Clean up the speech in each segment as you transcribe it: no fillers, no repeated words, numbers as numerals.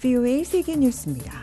VOA 세계 뉴스입니다.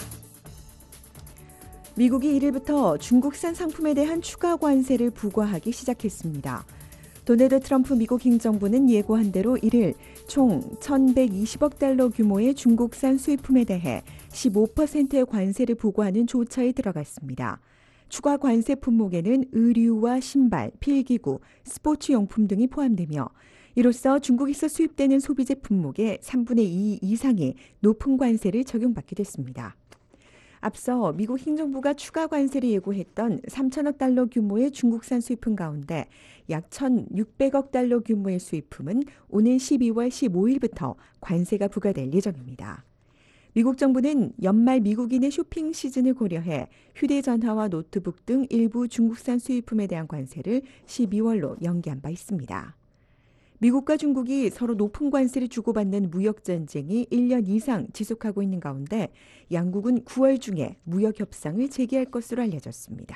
미국이 1일부터 중국산 상품에 대한 추가 관세를 부과하기 시작했습니다. 도널드 트럼프 미국 행정부는 예고한 대로 1일 총 1,120억 달러 규모의 중국산 수입품에 대해 15%의 관세를 부과하는 조처에 들어갔습니다. 추가 관세 품목에는 의류와 신발, 필기구, 스포츠용품 등이 포함되며 이로써 중국에서 수입되는 소비재 품목의 3분의 2 이상이 높은 관세를 적용받게 됐습니다. 앞서 미국 행정부가 추가 관세를 예고했던 3천억 달러 규모의 중국산 수입품 가운데 약 1,600억 달러 규모의 수입품은 오는 12월 15일부터 관세가 부과될 예정입니다. 미국 정부는 연말 미국인의 쇼핑 시즌을 고려해 휴대전화와 노트북 등 일부 중국산 수입품에 대한 관세를 12월로 연기한 바 있습니다. 미국과 중국이 서로 높은 관세를 주고받는 무역전쟁이 1년 이상 지속하고 있는 가운데 양국은 9월 중에 무역 협상을 재개할 것으로 알려졌습니다.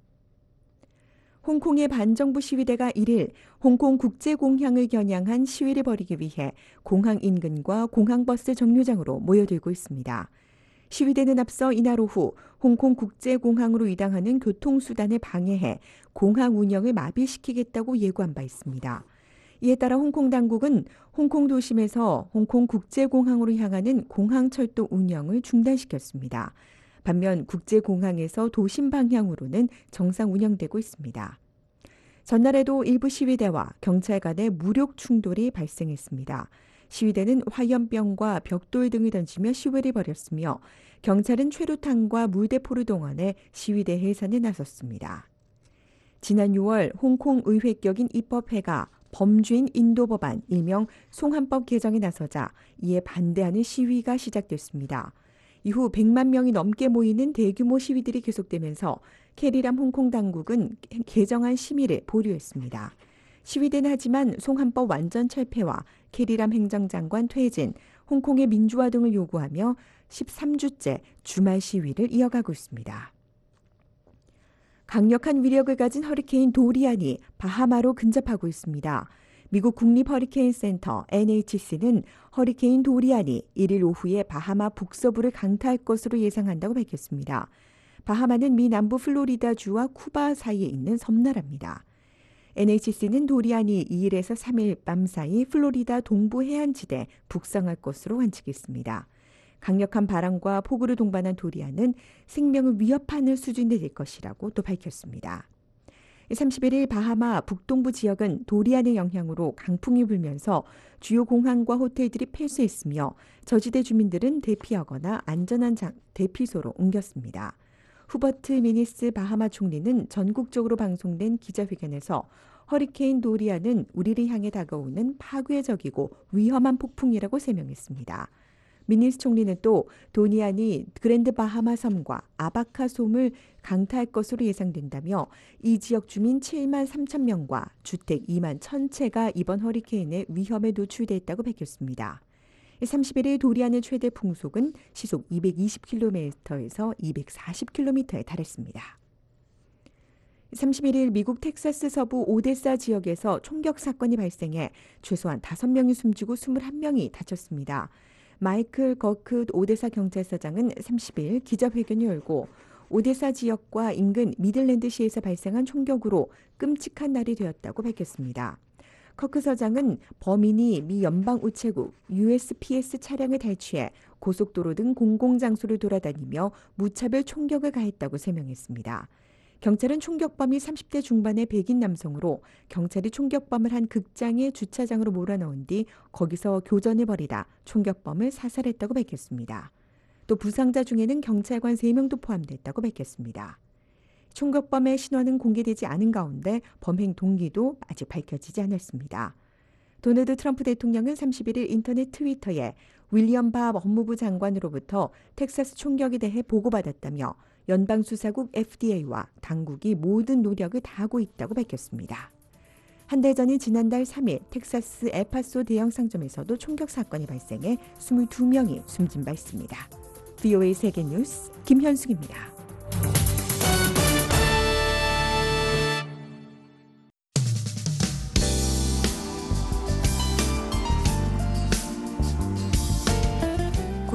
홍콩의 반정부 시위대가 1일 홍콩 국제공항을 겨냥한 시위를 벌이기 위해 공항 인근과 공항버스 정류장으로 모여들고 있습니다. 시위대는 앞서 이날 오후 홍콩 국제공항으로 이당하는 교통수단을 방해해 공항 운영을 마비시키겠다고 예고한 바 있습니다. 이에 따라 홍콩 당국은 홍콩 도심에서 홍콩 국제공항으로 향하는 공항철도 운영을 중단시켰습니다. 반면 국제공항에서 도심 방향으로는 정상 운영되고 있습니다. 전날에도 일부 시위대와 경찰 간의 무력 충돌이 발생했습니다. 시위대는 화염병과 벽돌 등을 던지며 시위를 벌였으며 경찰은 최루탄과 물대포를 동원해 시위대 해산에 나섰습니다. 지난 6월 홍콩 의회 격인 입법회가 범죄인 인도 법안 일명 송환법 개정에 나서자 이에 반대하는 시위가 시작됐습니다. 이후 100만 명이 넘게 모이는 대규모 시위들이 계속되면서 캐리람 홍콩 당국은 개정안 심의를 보류했습니다. 시위대는 하지만 송환법 완전 철폐와 캐리람 행정장관 퇴진, 홍콩의 민주화 등을 요구하며 13주째 주말 시위를 이어가고 있습니다. 강력한 위력을 가진 허리케인 도리안이 바하마로 근접하고 있습니다. 미국 국립 허리케인 센터 NHC는 허리케인 도리안이 1일 오후에 바하마 북서부를 강타할 것으로 예상한다고 밝혔습니다. 바하마는 미 남부 플로리다주와 쿠바 사이에 있는 섬나라입니다. NHC는 도리안이 2일에서 3일 밤 사이 플로리다 동부 해안지대 북상할 것으로 관측했습니다. 강력한 바람과 폭우를 동반한 도리안은 생명을 위협하는 수준이 될 것이라고 또 밝혔습니다. 31일 바하마 북동부 지역은 도리안의 영향으로 강풍이 불면서 주요 공항과 호텔들이 폐쇄했으며 저지대 주민들은 대피하거나 안전한 대피소로 옮겼습니다. 후버트 미니스 바하마 총리는 전국적으로 방송된 기자회견에서 허리케인 도리안은 우리를 향해 다가오는 파괴적이고 위험한 폭풍이라고 설명했습니다. 미니스 총리는 또 도니안이 그랜드 바하마 섬과 아바카 섬을 강타할 것으로 예상된다며 이 지역 주민 7만 3천 명과 주택 2만 1,000채가 이번 허리케인의 위험에 노출됐다고 밝혔습니다. 31일 도리안의 최대 풍속은 시속 220km에서 240km에 달했습니다. 31일 미국 텍사스 서부 오데사 지역에서 총격 사건이 발생해 최소한 5명이 숨지고 21명이 다쳤습니다. 마이클 거크 오데사 경찰서장은 30일 기자회견을 열고 오데사 지역과 인근 미들랜드시에서 발생한 총격으로 끔찍한 날이 되었다고 밝혔습니다. 커크 서장은 범인이 미 연방 우체국 USPS 차량을 탈취해 고속도로 등 공공장소를 돌아다니며 무차별 총격을 가했다고 설명했습니다. 경찰은 총격범이 30대 중반의 백인 남성으로 경찰이 총격범을 한 극장의 주차장으로 몰아넣은 뒤 거기서 교전을 벌이다 총격범을 사살했다고 밝혔습니다. 또 부상자 중에는 경찰관 3명도 포함됐다고 밝혔습니다. 총격범의 신원은 공개되지 않은 가운데 범행 동기도 아직 밝혀지지 않았습니다. 도널드 트럼프 대통령은 31일 인터넷 트위터에 윌리엄 바 법무부 장관으로부터 텍사스 총격에 대해 보고받았다며 연방수사국 FDA와 당국이 모든 노력을 다하고 있다고 밝혔습니다. 한 달 전인 지난달 3일 텍사스 엘파소 대형 상점에서도 총격 사건이 발생해 22명이 숨진 바 있습니다. VOA 세계뉴스 김현숙입니다.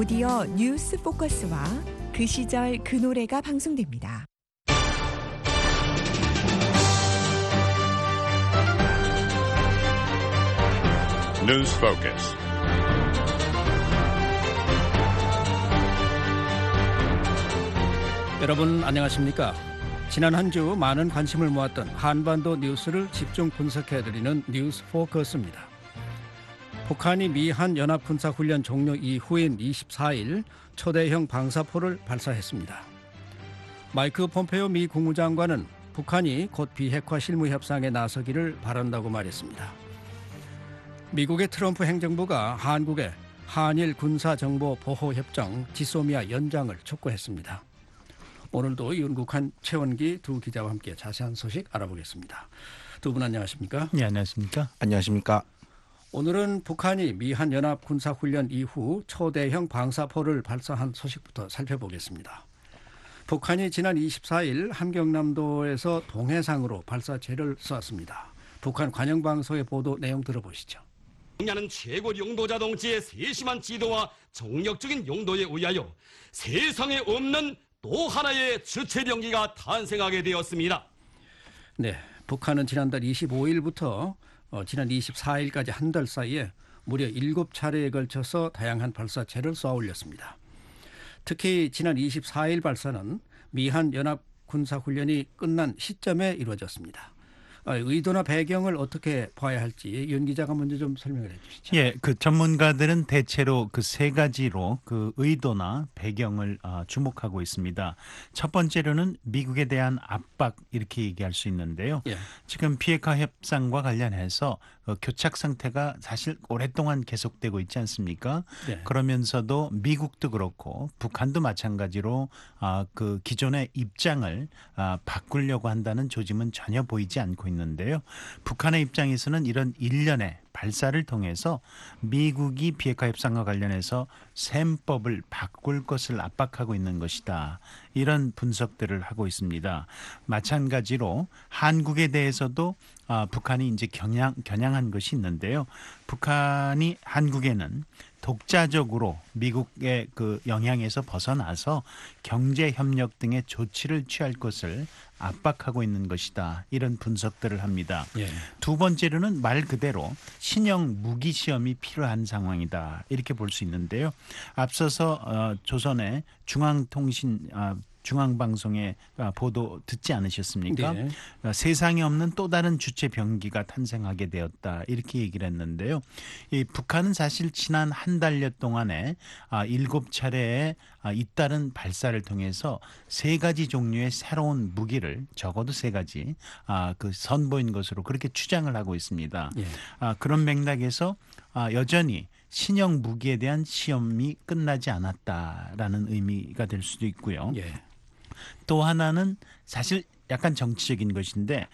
곧이어 뉴스 포커스와 그 시절 그 노래가 방송됩니다. 뉴스 포커스. 여러분 안녕하십니까? 지난 한 주 많은 관심을 모았던 한반도 뉴스를 집중 분석해드리는 뉴스 포커스입니다. 북한이 미한 연합군사훈련 종료 이후인 24일 초대형 방사포를 발사했습니다. 마이크 폼페오 미 국무장관은 북한이 곧 비핵화 실무 협상에 나서기를 바란다고 말했습니다. 미국의 트럼프 행정부가 한국에 한일 군사정보보호협정 지소미아 연장을 촉구했습니다. 오늘도 윤국한 최원기 두 기자와 함께 자세한 소식 알아보겠습니다. 두 분 안녕하십니까? 네, 안녕하십니까? 안녕하십니까? 오늘은 북한이 미한 연합 군사훈련 이후 초대형 방사포를 발사한 소식부터 살펴보겠습니다. 북한이 지난 24일 함경남도에서 동해상으로 발사체를 쏘았습니다. 북한 관영방송의 보도 내용 들어보시죠. 북한은 최고 용도자 동지의 세심한 지도와 정력적인 용도에 의하여 세상에 없는 또 하나의 주체병기가 탄생하게 되었습니다. 네, 북한은 지난달 25일부터 지난 24일까지 한 달 사이에 무려 7차례에 걸쳐서 다양한 발사체를 쏘아 올렸습니다. 특히 지난 24일 발사는 미한 연합 군사훈련이 끝난 시점에 이루어졌습니다. 의도나 배경을 어떻게 봐야 할지 윤 기자가 먼저 좀 설명을 해 주시죠. 예, 그 전문가들은 대체로 그 세 가지로 그 의도나 배경을 주목하고 있습니다. 첫 번째로는 미국에 대한 압박 이렇게 얘기할 수 있는데요. 예. 지금 비핵화 협상과 관련해서 교착 상태가 사실 오랫동안 계속되고 있지 않습니까? 네. 그러면서도 미국도 그렇고 북한도 마찬가지로 그 기존의 입장을 바꾸려고 한다는 조짐은 전혀 보이지 않고 있는데요. 북한의 입장에서는 이런 일련의 발사를 통해서 미국이 비핵화 협상과 관련해서 셈법을 바꿀 것을 압박하고 있는 것이다. 이런 분석들을 하고 있습니다. 마찬가지로 한국에 대해서도 북한이 이제 겨냥한 것이 있는데요. 북한이 한국에는 독자적으로 미국의 그 영향에서 벗어나서 경제 협력 등의 조치를 취할 것을 압박하고 있는 것이다. 이런 분석들을 합니다. 예. 두 번째로는 말 그대로 신형 무기 시험이 필요한 상황이다. 이렇게 볼 수 있는데요. 앞서서 조선의 중앙방송의 보도 듣지 않으셨습니까? 네. 세상에 없는 또 다른 주체 병기가 탄생하게 되었다. 이렇게 얘기를 했는데요. 이 북한은 사실 지난 한 달여 동안에 7차례의 잇따른 발사를 통해서 세 가지 종류의 새로운 무기를 적어도 세 가지 그 선보인 것으로 그렇게 주장을 하고 있습니다. 예. 그런 맥락에서 여전히 신형 무기에 대한 시험이 끝나지 않았다라는 의미가 될 수도 있고요. 예. 또 하나는 사실 약간 정치적인 것인데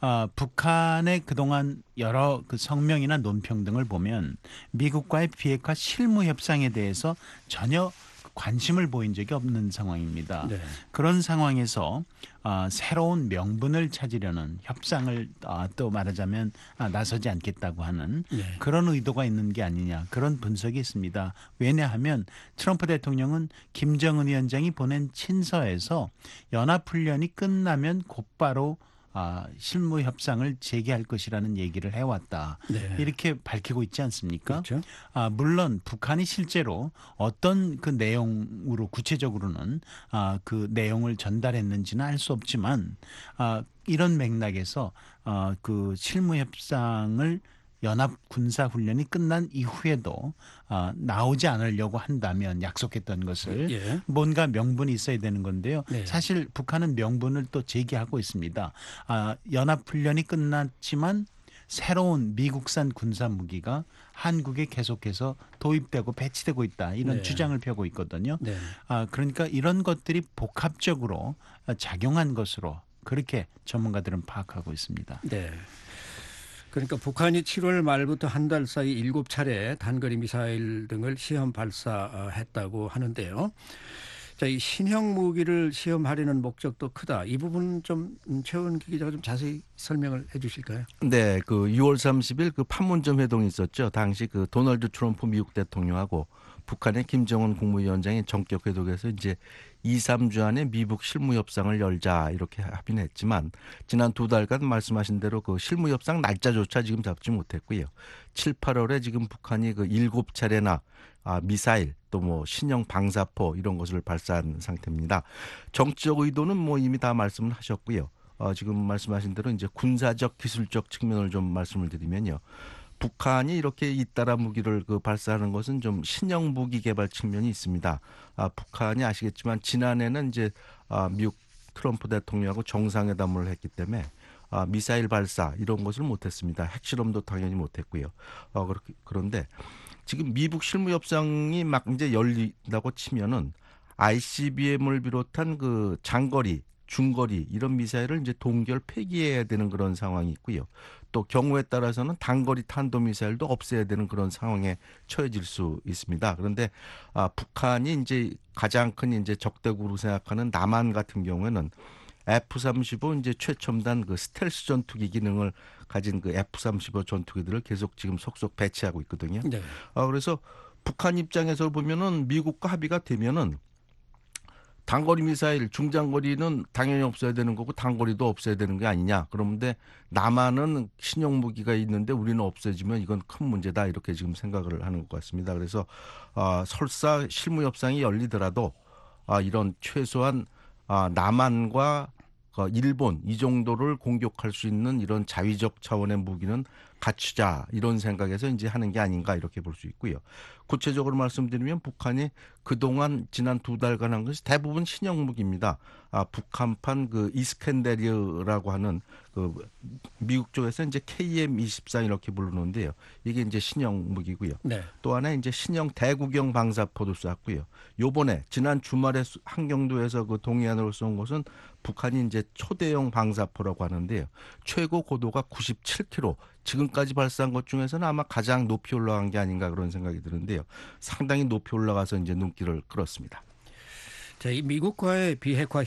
북한의 그동안 여러 그 성명이나 논평 등을 보면 미국과의 비핵화 실무 협상에 대해서 전혀 관심을 보인 적이 없는 상황입니다. 네. 그런 상황에서 새로운 명분을 찾으려는 협상을 또 말하자면 나서지 않겠다고 하는 네. 그런 의도가 있는 게 아니냐 그런 분석이 있습니다. 왜냐하면 트럼프 대통령은 김정은 위원장이 보낸 친서에서 연합훈련이 끝나면 곧바로 실무 협상을 재개할 것이라는 얘기를 해왔다. 네. 이렇게 밝히고 있지 않습니까? 그렇죠. 물론 북한이 실제로 어떤 그 내용으로 구체적으로는 그 내용을 전달했는지는 알 수 없지만 이런 맥락에서 그 실무 협상을 연합 군사 훈련이 끝난 이후에도 나오지 않으려고 한다면 약속했던 것을 예. 뭔가 명분이 있어야 되는 건데요. 네. 사실 북한은 명분을 또 제기하고 있습니다. 연합 훈련이 끝났지만 새로운 미국산 군사 무기가 한국에 계속해서 도입되고 배치되고 있다. 이런 네. 주장을 펴고 있거든요. 네. 그러니까 이런 것들이 복합적으로 작용한 것으로 그렇게 전문가들은 파악하고 있습니다. 네. 그러니까 북한이 7월 말부터 한 달 사이 7차례 단거리 미사일 등을 시험 발사했다고 하는데요. 자, 이 신형 무기를 시험하려는 목적도 크다. 이 부분 좀 최원기 기자가 좀 자세히 설명을 해 주실까요? 네, 그 6월 30일 그 판문점 회동이 있었죠. 당시 그 도널드 트럼프 미국 대통령하고 북한의 김정은 국무위원장이 전격 회동에서 이제 2, 3주 안에 미북 실무 협상을 열자 이렇게 합의는 했지만 지난 2달간 말씀하신 대로 그 실무 협상 날짜조차 지금 잡지 못했고요. 7, 8월에 지금 북한이 그 7차례나 미사일 또 뭐 신형 방사포 이런 것을 발사한 상태입니다. 정치적 의도는 뭐 이미 다 말씀을 하셨고요. 지금 말씀하신 대로 이제 군사적 기술적 측면을 좀 말씀을 드리면요. 북한이 이렇게 잇따라 무기를 발사하는 것은 좀 신형 무기 개발 측면이 있습니다. 북한이 아시겠지만 지난해는 이제 미국 트럼프 대통령하고 정상회담을 했기 때문에 미사일 발사 이런 것을 못했습니다. 핵실험도 당연히 못했고요. 그런데 지금 미북 실무 협상이 막 이제 열린다고 치면은 ICBM을 비롯한 그 장거리, 중거리 이런 미사일을 이제 동결 폐기해야 되는 그런 상황이 있고요. 또 경우에 따라서는 단거리 탄도 미사일도 없애야 되는 그런 상황에 처해질 수 있습니다. 그런데 북한이 이제 가장 큰 이제 적대국으로 생각하는 남한 같은 경우에는 F-35 이제 최첨단 그 스텔스 전투기 기능을 가진 그 F-35 전투기들을 계속 지금 속속 배치하고 있거든요. 네. 그래서 북한 입장에서 보면은 미국과 합의가 되면은 단거리 미사일, 중장거리는 당연히 없어야 되는 거고 단거리도 없어야 되는 게 아니냐. 그런데 남한은 신형 무기가 있는데 우리는 없어지면 이건 큰 문제다. 이렇게 지금 생각을 하는 것 같습니다. 그래서 설사 실무 협상이 열리더라도 이런 최소한 남한과 일본 이 정도를 공격할 수 있는 이런 자위적 차원의 무기는 갖추자 이런 생각에서 이제 하는 게 아닌가 이렇게 볼 수 있고요. 구체적으로 말씀드리면 북한이 그동안 지난 2달간 한 것이 대부분 신형 무기입니다. 북한판 그 이스캔데르라고 하는 그 미국 쪽에서 이제 KM-24 이렇게 부르는데요. 이게 이제 신형 무기고요. 네. 또 하나 이제 신형 대구경 방사포도 쐈고요. 요번에 지난 주말에 한경도에서 그 동해안으로 쏜 것은 북한이 이제 초대형 방사포라고 하는데요. 최고 고도가 97km. 지금까지 발사한 것 중에서는 아마 가장 높이 올라간 게 아닌가 그런 생각이 드는데요. 상당히 높이 올라가서 이제 눈길을 끌었습니다. 이 미국과의 비핵화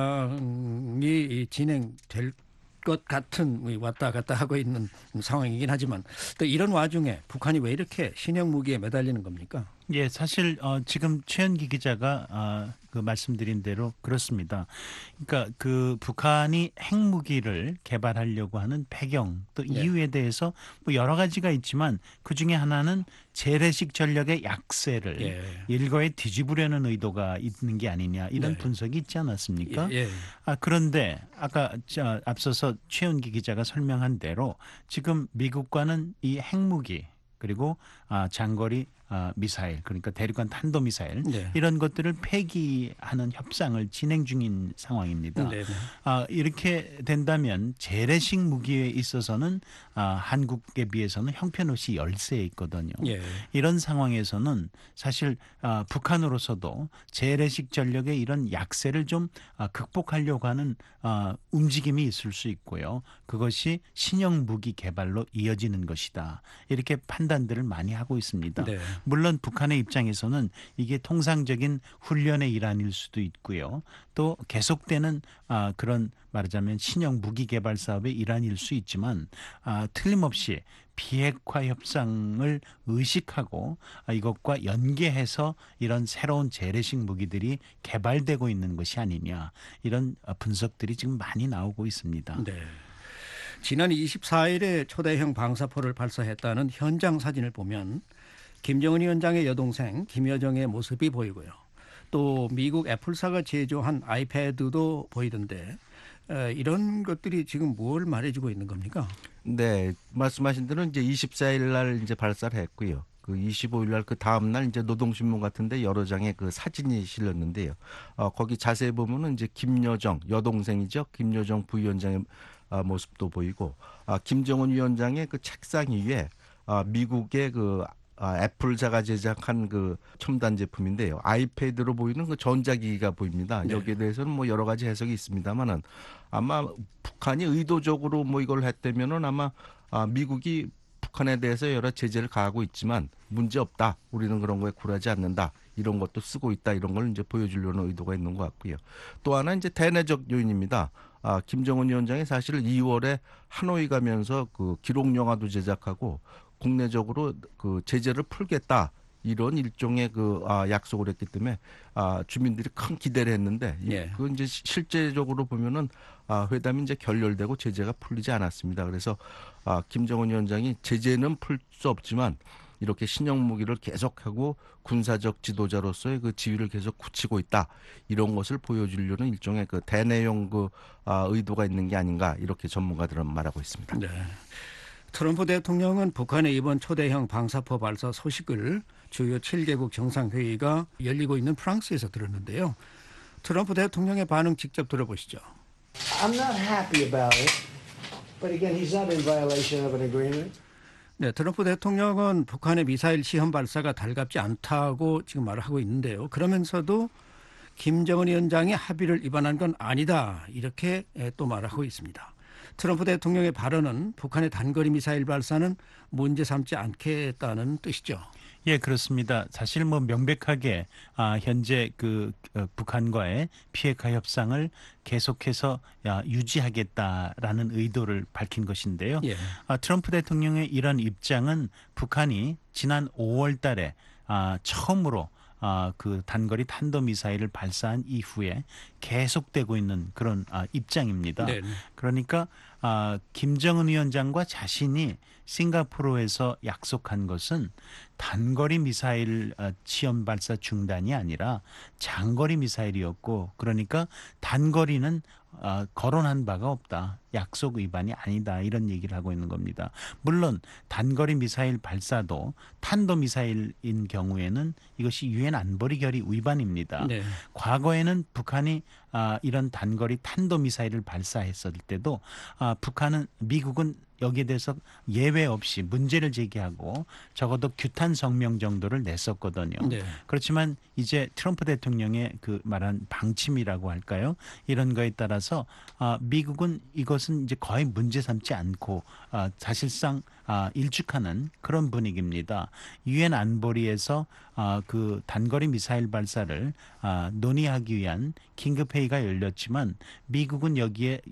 협상이 진행될 것 같은 왔다 갔다 하고 있는 상황이긴 하지만 또 이런 와중에 북한이 왜 이렇게 신형 무기에 매달리는 겁니까? 예, 사실 지금 최현기 기자가 그 말씀드린 대로 그렇습니다. 그러니까 그 북한이 핵무기를 개발하려고 하는 배경 또 이유에 대해서 뭐 여러 가지가 있지만 그 중에 하나는 재래식 전력의 약세를 일거에 뒤집으려는 의도가 있는 게 아니냐 이런 분석이 있지 않았습니까? 그런데 아까 앞서서 최현기 기자가 설명한 대로 지금 미국과는 이 핵무기 그리고 장거리 미사일 그러니까 대륙간 탄도미사일 이런 것들을 폐기하는 협상을 진행 중인 상황입니다. 이렇게 된다면 재래식 무기에 있어서는 한국에 비해서는 형편없이 열세에 있거든요. 이런 상황에서는 사실 북한으로서도 재래식 전력의 이런 약세를 좀 극복하려고 하는 움직임이 있을 수 있고요. 그것이 신형 무기 개발로 이어지는 것이다. 이렇게 판단들을 많이 하고 있습니다. 물론 북한의 입장에서는 이게 통상적인 훈련의 일환일 수도 있고요. 또 계속되는 그런 말하자면 신형 무기 개발 사업의 일환일 수 있지만 틀림없이 비핵화 협상을 의식하고 이것과 연계해서 이런 새로운 재래식 무기들이 개발되고 있는 것이 아니냐 이런 분석들이 지금 많이 나오고 있습니다. 지난 24일에 초대형 방사포를 발사했다는 현장 사진을 보면 김정은 위원장의 여동생 김여정의 모습이 보이고요. 또 미국 애플사가 제조한 아이패드도 보이던데 이런 것들이 지금 뭘 말해주고 있는 겁니까? 네, 말씀하신 대로 이제 24일 날 이제 발사를 했고요. 그 25일 날 그 다음 날 이제 노동신문 같은데 여러 장의 그 사진이 실렸는데요. 거기 자세히 보면은 이제 김여정 여동생이죠. 김여정 부위원장의 모습도 보이고 김정은 위원장의 그 책상 위에 미국의 그 애플사가 제작한 그 첨단 제품인데요. 아이패드로 보이는 그 전자기기가 보입니다. 여기에 대해서는 뭐 여러 가지 해석이 있습니다만은 아마 북한이 의도적으로 뭐 이걸 했다면은 아마 미국이 북한에 대해서 여러 제재를 가하고 있지만 문제 없다. 우리는 그런 거에 굴하지 않는다. 이런 것도 쓰고 있다. 이런 걸 이제 보여주려는 의도가 있는 것 같고요. 또 하나 이제 대내적 요인입니다. 김정은 위원장이 사실 2월에 하노이 가면서 그 기록 영화도 제작하고 국내적으로 그 제재를 풀겠다 이런 일종의 약속을 했기 때문에 주민들이 큰 기대를 했는데 예. 그 이제 실제적으로 보면은 회담이 이제 결렬되고 제재가 풀리지 않았습니다. 그래서 김정은 위원장이 제재는 풀 수 없지만 이렇게 신형 무기를 계속하고 군사적 지도자로서의 그 지위를 계속 굳히고 있다. 이런 것을 보여주려는 일종의 그 대내용 의도가 있는 게 아닌가 이렇게 전문가들은 말하고 있습니다. 네. 트럼프 대통령은 북한의 이번 초대형 방사포 발사 소식을 주요 7개국 정상회의가 열리고 있는 프랑스에서 들었는데요. 트럼프 대통령의 반응 직접 들어보시죠. I'm not happy about it, but again, he's not in violation of an agreement. 네, 트럼프 대통령은 북한의 미사일 시험 발사가 달갑지 않다고 지금 말을 하고 있는데요. 그러면서도 김정은 위원장이 합의를 위반한 건 아니다. 이렇게 또 말하고 있습니다. 트럼프 대통령의 발언은 북한의 단거리 미사일 발사는 문제 삼지 않겠다는 뜻이죠. 예, 그렇습니다. 사실 뭐 명백하게 현재 북한과의 비핵화 협상을 계속해서 유지하겠다라는 의도를 밝힌 것인데요. 예. 트럼프 대통령의 이런 입장은 북한이 지난 5월 달에 처음으로 그 단거리 탄도미사일을 발사한 이후에 계속되고 있는 그런 입장입니다. 네. 그러니까 김정은 위원장과 자신이 싱가포르에서 약속한 것은 단거리 미사일 시험 발사 중단이 아니라 장거리 미사일이었고, 그러니까 단거리는 거론한 바가 없다. 약속 위반이 아니다. 이런 얘기를 하고 있는 겁니다. 물론 단거리 미사일 발사도 탄도미사일인 경우에는 이것이 유엔 안보리 결의 위반입니다. 네. 과거에는 북한이 이런 단거리 탄도미사일을 발사했을 때도 미국은 여기에 대해서 예외 없이 문제를 제기하고 적어도 규탄 성명 정도를 냈었거든요. 네. 그렇지만 이제 트럼프 대통령의 그 말한 방침이라고 할까요? 이런 거에 따라서 미국은 이것은 이제 거의 문제 삼지 않고 사실상 일축하는 그런 분위기입니다. 유엔 안보리에서 그 단거리 미사일 발사를 논의하기 위한 긴급회의가 열렸지만 미국은 여기에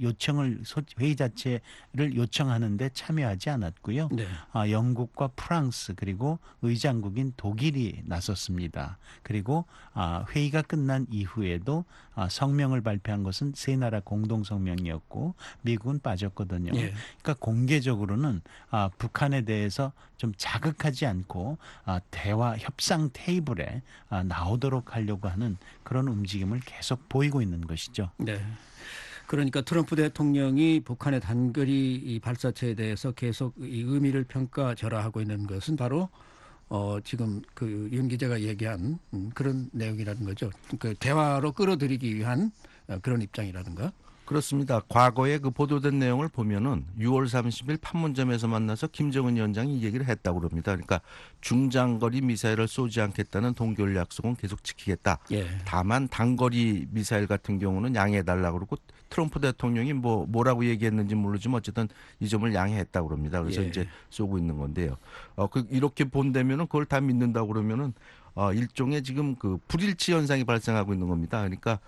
회의 자체를 요청하는데 참여하지 않았고요. 네. 영국과 프랑스 그리고 의장국인 독일이 나섰습니다. 그리고 회의가 끝난 이후에도 성명을 발표한 것은 세 나라 공동 성명이었고 미국은 빠졌거든요. 예. 그러니까 공개적으로는 북한에 대해서 좀 자극하지 않고 대화 협상 테이블에 나오도록 하려고 하는 그런 움직임을 계속 보이고 있는 것이죠. 네. 그러니까 트럼프 대통령이 북한의 단거리 발사체에 대해서 계속 이 의미를 평가절하하고 있는 것은 바로 지금 그 윤 기자가 얘기한 그런 내용이라는 거죠. 그 대화로 끌어들이기 위한 그런 입장이라든가. 그렇습니다. 과거에 그 보도된 내용을 보면은 6월 30일 판문점에서 만나서 김정은 위원장이 이 얘기를 했다고 그럽니다. 그러니까 중장거리 미사일을 쏘지 않겠다는 동결 약속은 계속 지키겠다. 예. 다만 단거리 미사일 같은 경우는 양해해달라고 그러고 트럼프 대통령이 뭐라고 얘기했는지 모르지만 어쨌든 이 점을 양해했다고 그럽니다. 그래서 예. 이제 쏘고 있는 건데요. 이렇게 본다면은 그걸 다 믿는다고 그러면은 일종의 지금 그 불일치 현상이 발생하고 있는 겁니다. 그러니까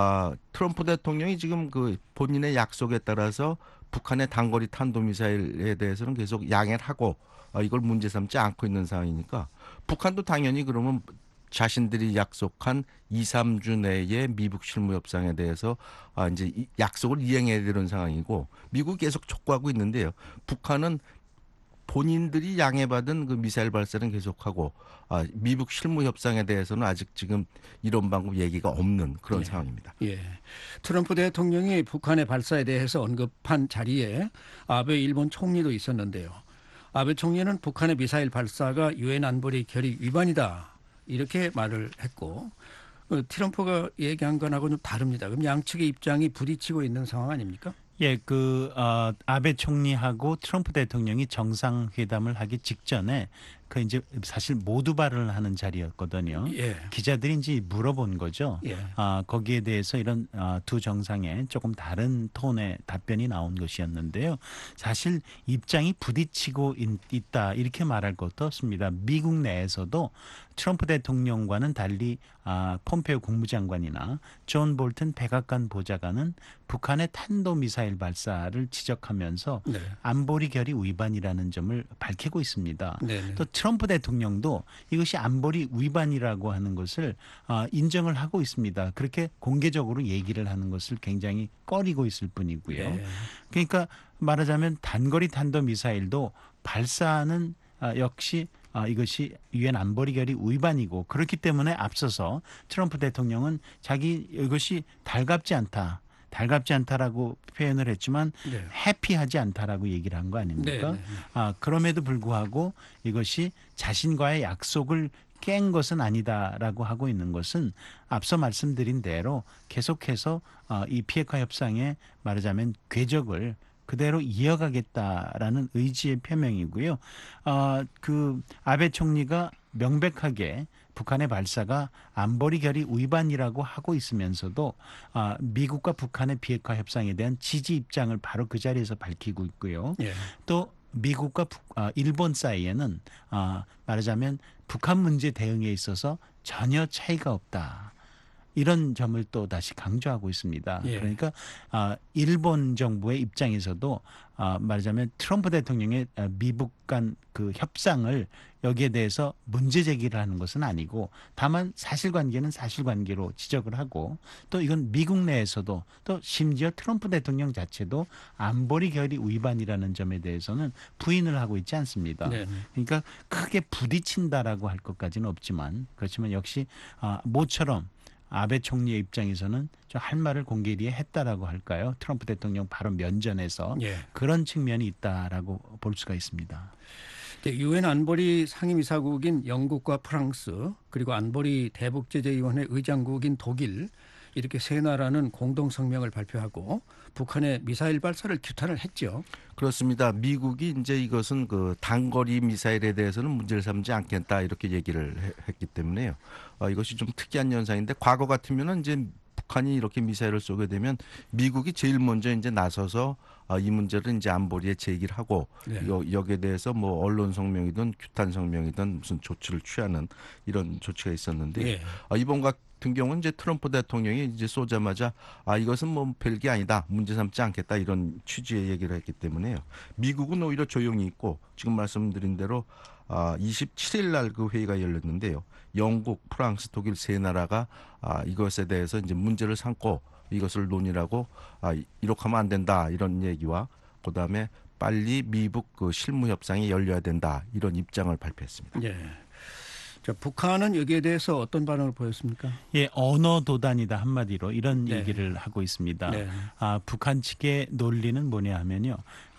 트럼프 대통령이 지금 그 본인의 약속에 따라서 북한의 단거리 탄도미사일에 대해서는 계속 양해를 하고 이걸 문제 삼지 않고 있는 상황이니까 북한도 당연히 그러면 자신들이 약속한 2, 3주 내에 미북 실무 협상에 대해서 이제 약속을 이행해야 되는 상황이고 미국이 계속 촉구하고 있는데요. 북한은 본인들이 양해받은 그 미사일 발사는 계속하고 미북 실무 협상에 대해서는 아직 지금 이런 방법 얘기가 없는 그런 예. 상황입니다. 예. 트럼프 대통령이 북한의 발사에 대해서 언급한 자리에 아베 일본 총리도 있었는데요. 아베 총리는 북한의 미사일 발사가 유엔 안보리 결의 위반이다. 이렇게 말을 했고 트럼프가 얘기한 건하고 좀 다릅니다. 그럼 양측의 입장이 부딪히고 있는 상황 아닙니까? 예, 아베 총리하고 트럼프 대통령이 정상회담을 하기 직전에 그 이제 사실 모두 발언을 하는 자리였거든요. 예. 기자들이 이제 물어본 거죠. 예. 거기에 대해서 이런 두 정상의 조금 다른 톤의 답변이 나온 것이었는데요. 사실 입장이 부딪히고 있다 이렇게 말할 것도 없습니다. 미국 내에서도 트럼프 대통령과는 달리 폼페이오 국무장관이나 존 볼튼 백악관 보좌관은 북한의 탄도미사일 발사를 지적하면서 네. 안보리 결의 위반이라는 점을 밝히고 있습니다. 네. 또 트럼프 대통령도 이것이 안보리 위반이라고 하는 것을 인정을 하고 있습니다. 그렇게 공개적으로 얘기를 하는 것을 굉장히 꺼리고 있을 뿐이고요. 예. 그러니까 말하자면 단거리 탄도미사일도 발사는 역시 이것이 유엔 안보리 결의 위반이고 그렇기 때문에 앞서서 트럼프 대통령은 자기 이것이 달갑지 않다라고 표현을 했지만 네. 해피하지 않다라고 얘기를 한 거 아닙니까? 네, 네, 그럼에도 불구하고 이것이 자신과의 약속을 깬 것은 아니다라고 하고 있는 것은 앞서 말씀드린 대로 계속해서 이 비핵화 협상에 말하자면 궤적을 그대로 이어가겠다라는 의지의 표명이고요. 그 아베 총리가 명백하게 북한의 발사가 안보리 결의 위반이라고 하고 있으면서도 미국과 북한의 비핵화 협상에 대한 지지 입장을 바로 그 자리에서 밝히고 있고요. 예. 또 미국과 일본 사이에는 말하자면 북한 문제 대응에 있어서 전혀 차이가 없다. 이런 점을 또 다시 강조하고 있습니다. 예. 그러니까 일본 정부의 입장에서도 말하자면 트럼프 대통령의 미국 간 그 협상을 여기에 대해서 문제 제기를 하는 것은 아니고 다만 사실관계는 사실관계로 지적을 하고 또 이건 미국 내에서도 또 심지어 트럼프 대통령 자체도 안보리 결의 위반이라는 점에 대해서는 부인을 하고 있지 않습니다. 네. 그러니까 크게 부딪힌다라고 할 것까지는 없지만 그렇지만 역시 모처럼 아베 총리의 입장에서는 좀 할 말을 공개리에 했다라고 할까요? 트럼프 대통령 바로 면전에서 예. 그런 측면이 있다라고 볼 수가 있습니다. 유엔 안보리 상임이사국인 영국과 프랑스 그리고 안보리 대북제재위원회 의장국인 독일 이렇게 세 나라는 공동 성명을 발표하고 북한의 미사일 발사를 규탄을 했죠. 그렇습니다. 미국이 이제 이것은 그 단거리 미사일에 대해서는 문제를 삼지 않겠다 이렇게 얘기를 했기 때문에요. 이것이 좀 특이한 현상인데 과거 같으면은 이제 북한이 이렇게 미사일을 쏘게 되면 미국이 제일 먼저 이제 나서서 이 문제를 이제 안보리에 제기를 하고 네. 여기에 대해서 뭐 언론 성명이든 규탄 성명이든 무슨 조치를 취하는 이런 조치가 있었는데 예. 이번 같은 경우는 이제 트럼프 대통령이 이제 쏘자마자 이것은 뭐 별게 아니다 문제 삼지 않겠다 이런 취지의 얘기를 했기 때문에요. 미국은 오히려 조용히 있고 지금 말씀드린 대로 27일 날 그 회의가 열렸는데요. 영국, 프랑스, 독일 세 나라가 이것에 대해서 이제 문제를 삼고 이것을 논의하고 이렇게 하면 안 된다 이런 얘기와 그다음에 빨리 미북 그 실무 협상이 열려야 된다 이런 입장을 발표했습니다. 예. 자, 북한은 여기에 대해서 어떤 반응을 보였습니까? 예, 언어 도단이다 한마디로 이런 네. 얘기를 하고 있습니다. 네. 북한 측의 논리는 뭐냐 하면요.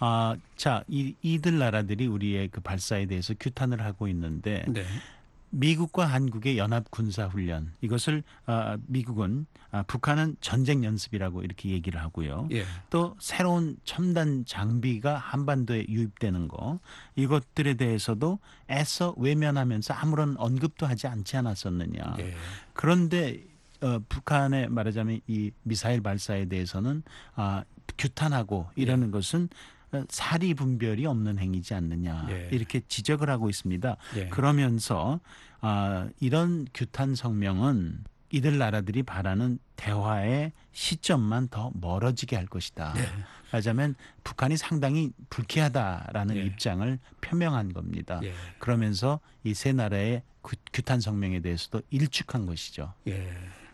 이들 나라들이 우리의 그 발사에 대해서 규탄을 하고 있는데 네. 미국과 한국의 연합 군사 훈련 이것을 미국은 북한은 전쟁 연습이라고 이렇게 얘기를 하고요. 예. 또 새로운 첨단 장비가 한반도에 유입되는 거 이것들에 대해서도 애써 외면하면서 아무런 언급도 하지 않지 않았었느냐. 예. 그런데 북한의 말하자면 이 미사일 발사에 대해서는 규탄하고 이러는 것은 사리 분별이 없는 행위지 않느냐 예. 이렇게 지적을 하고 있습니다. 예. 그러면서 이런 규탄 성명은 이들 나라들이 바라는 대화의 시점만 더 멀어지게 할 것이다. 예. 말하자면 북한이 상당히 불쾌하다라는 예. 입장을 표명한 겁니다. 예. 그러면서 이 세 나라의 규탄 성명에 대해서도 일축한 것이죠. 예.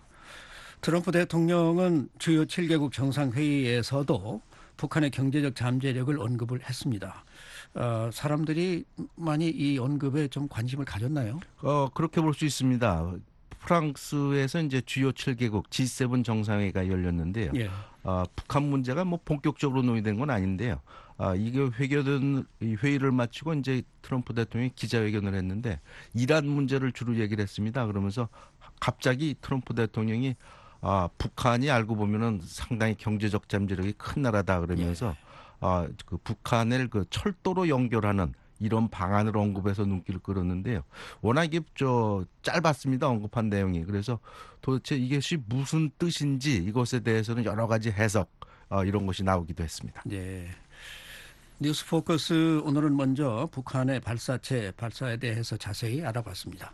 트럼프 대통령은 주요 7개국 정상회의에서도 북한의 경제적 잠재력을 언급을 했습니다. 사람들이 많이 이 언급에 좀 관심을 가졌나요? 그렇게 볼 수 있습니다. 프랑스에서 이제 주요 7개국 G7 정상회의가 열렸는데요. 예. 북한 문제가 뭐 본격적으로 논의된 건 아닌데요. 이게 이 회의를 마치고 이제 트럼프 대통령이 기자회견을 했는데 이란 문제를 주로 얘기를 했습니다. 그러면서 갑자기 트럼프 대통령이 북한이 알고 보면은 상당히 경제적 잠재력이 큰 나라다 그러면서 그 북한을 그 철도로 연결하는 이런 방안을 언급해서 눈길을 끌었는데요. 워낙 이게 짧았습니다. 언급한 내용이. 그래서 도대체 이것이 무슨 뜻인지 이것에 대해서는 여러 가지 해석 이런 것이 나오기도 했습니다. 네. 뉴스 포커스 오늘은 먼저 북한의 발사에 대해서 자세히 알아봤습니다.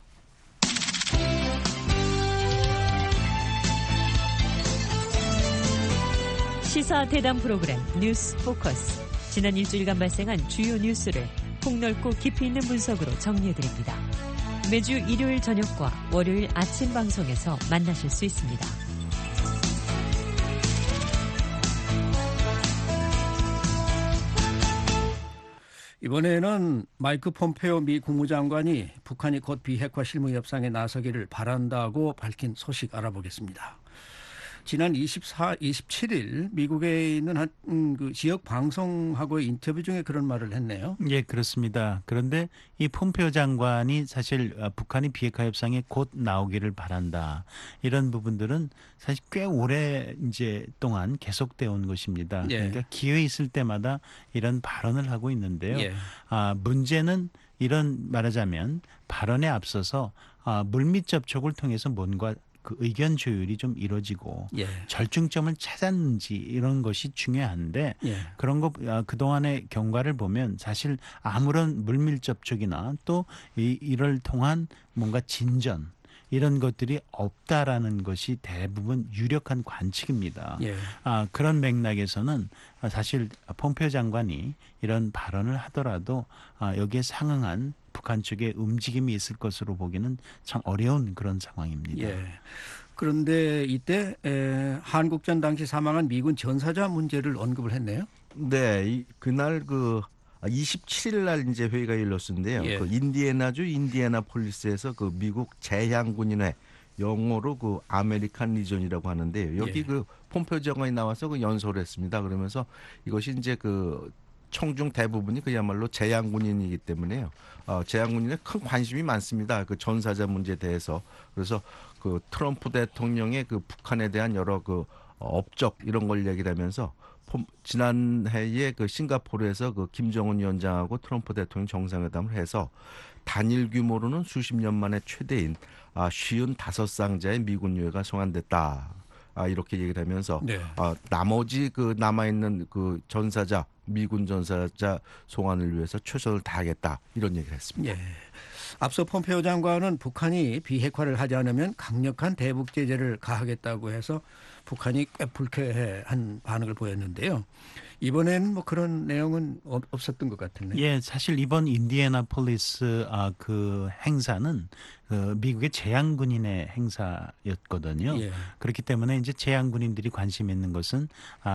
시사 대담 프로그램 뉴스 포커스. 지난 일주일간 발생한 주요 뉴스를 폭넓고 깊이 있는 분석으로 정리해드립니다. 매주 일요일 저녁과 월요일 아침 방송에서 만나실 수 있습니다. 이번에는 마이크 폼페오 미 국무장관이 북한이 곧 비핵화 실무 협상에 나서기를 바란다고 밝힌 소식 알아보겠습니다. 지난 27일 미국에 있는 그 지역 방송하고의 인터뷰 중에 그런 말을 했네요. 예, 그렇습니다. 그런데 이 폼페오 장관이 사실 북한이 비핵화 협상에 곧 나오기를 바란다. 이런 부분들은 사실 꽤 오래 이제 동안 계속되어 온 것입니다. 예. 그러니까 기회 있을 때마다 이런 발언을 하고 있는데요. 예. 문제는 이런 말하자면 발언에 앞서서 물밑 접촉을 통해서 뭔가 그 의견 조율이 좀 이루어지고 예. 절충점을 찾았는지 이런 것이 중요한데 예. 그런 거 그동안의 경과를 보면 사실 아무런 물밀 접촉이나 또 이를 통한 뭔가 진전 이런 것들이 없다라는 것이 대부분 유력한 관측입니다. 예. 그런 맥락에서는 사실 폼페오 장관이 이런 발언을 하더라도 여기에 상응한 북한 쪽에 움직임이 있을 것으로 보기는 참 어려운 그런 상황입니다. 예. 그런데 이때 한국전 당시 사망한 미군 전사자 문제를 언급을 했네요. 네, 그날 27일 날 이제 회의가 열렸는데요. 예. 그 인디애나주 인디애나폴리스에서 그 미국 제향군인회 영어로 그 아메리칸 리전이라고 하는데요. 여기 예. 그 폼페오 장관이 나와서 그 연설을 했습니다. 그러면서 이것이 이제 그 총중 대부분이 그야말로 제향군인이기 때문에요. 제향군인에 큰 관심이 많습니다. 그 전사자 문제에 대해서. 그래서 그 트럼프 대통령의 그 북한에 대한 여러 그 업적 이런 걸 얘기를 하면서 지난해에 그 싱가포르에서 그 김정은 위원장하고 트럼프 대통령 정상회담을 해서 단일 규모로는 수십 년 만에 최대인 55상자의 미군 유해가 송환됐다. 이렇게 얘기를 하면서 네. 나머지 그 남아있는 그 전사자 미군 전사자 송환을 위해서 최선을 다하겠다 이런 얘기를 했습니다. 예. 앞서 폼페오 장관은 북한이 비핵화를 하지 않으면 강력한 대북 제재를 가하겠다고 해서 북한이 꽤 불쾌한 반응을 보였는데요. 이번에는 뭐 그런 내용은 없었던 것 같은데요. 예, 사실 이번 인디애나폴리스 그 행사는 미국의 제향군인의 행사였거든요. 예. 그렇기 때문에 이제 제향군인들이 관심 있는 것은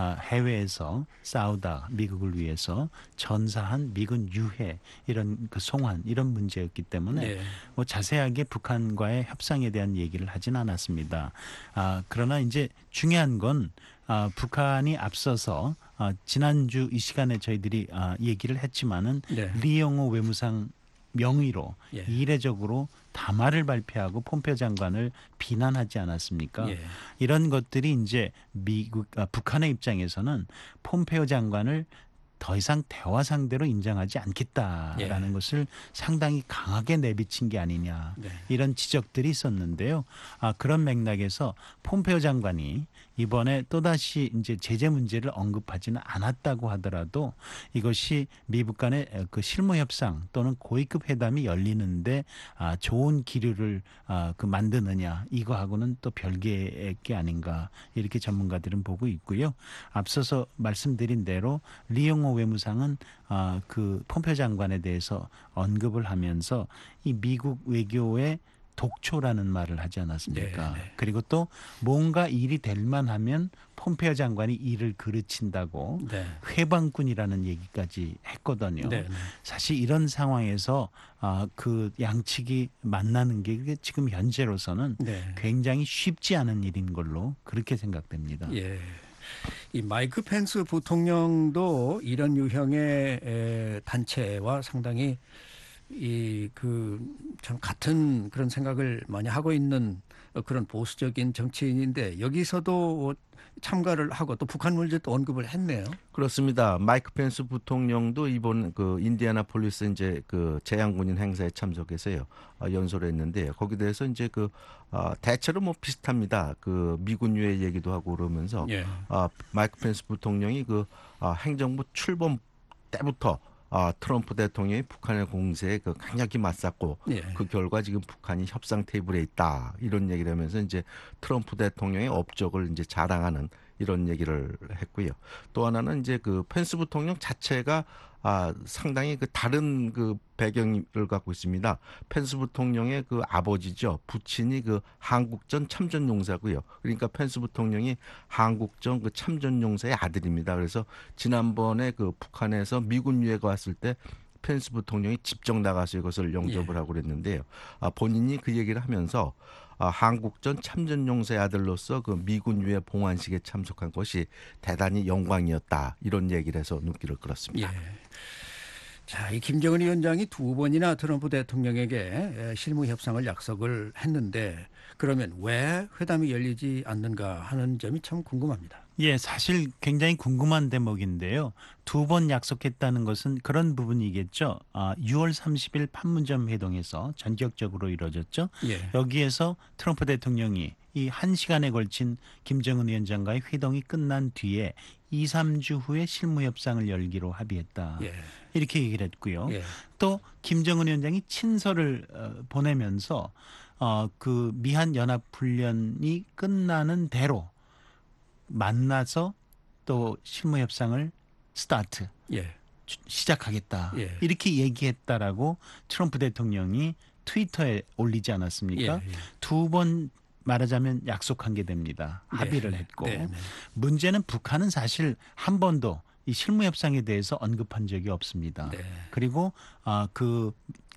해외에서 싸우다 미국을 위해서 전사한 미군 유해 이런 그 송환 이런 문제였기 때문에 예. 뭐 자세하게 북한과의 협상에 대한 얘기를 하진 않았습니다. 그러나 이제 중요한 건 북한이 앞서서 지난주 이 시간에 저희들이 얘기를 했지만은 네. 리영호 외무상 명의로 예. 이례적으로 담화를 발표하고 폼페오 장관을 비난하지 않았습니까? 예. 이런 것들이 이제 북한의 입장에서는 폼페오 장관을 더 이상 대화 상대로 인정하지 않겠다라는 예. 것을 상당히 강하게 내비친 게 아니냐 네. 이런 지적들이 있었는데요. 그런 맥락에서 폼페오 장관이 이번에 또다시 이제 제재 문제를 언급하지는 않았다고 하더라도 이것이 미국 간의 그 실무 협상 또는 고위급 회담이 열리는데 좋은 기류를 그 만드느냐 이거하고는 또 별개의 게 아닌가 이렇게 전문가들은 보고 있고요. 앞서서 말씀드린 대로 리용호 외무상은 그 폼페오 장관에 대해서 언급을 하면서 이 미국 외교의 독초라는 말을 하지 않았습니까? 네, 네. 그리고 또 뭔가 일이 될 만하면 폼페오 장관이 일을 그르친다고 네. 회방꾼이라는 얘기까지 했거든요. 네, 네. 사실 이런 상황에서 그 양측이 만나는 게 지금 현재로서는 네. 굉장히 쉽지 않은 일인 걸로 그렇게 생각됩니다. 예. 이 마이크 펜스 부통령도 이런 유형의 단체와 상당히 참 같은 그런 생각을 많이 하고 있는 그런 보수적인 정치인인데 여기서도 참가를 하고 또 북한 문제도 언급을 했네요. 그렇습니다. 마이크 펜스 부통령도 이번 그 인디애나폴리스 이제 그 제향군인 행사에 참석해서요 연설을 했는데요. 거기에 대해서 이제 그 대체로 뭐 비슷합니다. 그 미군 유해 얘기도 하고 그러면서 예. 마이크 펜스 부통령이 그 행정부 출범 때부터 트럼프 대통령이 북한의 공세에 그 강력히 맞섰고 예. 그 결과 지금 북한이 협상 테이블에 있다 이런 얘기를 하면서 이제 트럼프 대통령의 업적을 이제 자랑하는 이런 얘기를 했고요. 또 하나는 이제 그 펜스 부통령 자체가 상당히 그 다른 그 배경을 갖고 있습니다. 펜스 부통령의 그 아버지죠. 부친이 그 한국전 참전용사고요. 그러니까 펜스 부통령이 한국전 그 참전용사의 아들입니다. 그래서 지난번에 그 북한에서 미군 유해가 왔을 때 펜스 부통령이 직접 나가서 이것을 영접을 하고 그랬는데요. 본인이 그 얘기를 하면서 한국전 참전용사의 아들로서 그 미군 유해 봉환식에 참석한 것이 대단히 영광이었다. 이런 얘기를 해서 눈길을 끌었습니다. 예. 자, 이 김정은 위원장이 2번이나 트럼프 대통령에게 실무 협상을 약속을 했는데 그러면 왜 회담이 열리지 않는가 하는 점이 참 궁금합니다. 예, 사실 굉장히 궁금한 대목인데요. 2번 약속했다는 것은 그런 부분이겠죠. 6월 30일 판문점 회동에서 전격적으로 이루어졌죠. 예. 여기에서 트럼프 대통령이 이 1시간에 걸친 김정은 위원장과의 회동이 끝난 뒤에 2, 3주 후에 실무 협상을 열기로 합의했다. 예. 이렇게 얘기를 했고요. 예. 또 김정은 위원장이 친서를 보내면서 그 미한 연합 훈련이 끝나는 대로 만나서 또 실무 협상을 스타트 예. 시작하겠다. 예. 이렇게 얘기했다라고 트럼프 대통령이 트위터에 올리지 않았습니까? 예. 예. 2번 말하자면 약속한 게 됩니다. 합의를 했고 네, 네. 문제는 북한은 사실 한 번도 이 실무 협상에 대해서 언급한 적이 없습니다. 네. 그리고 그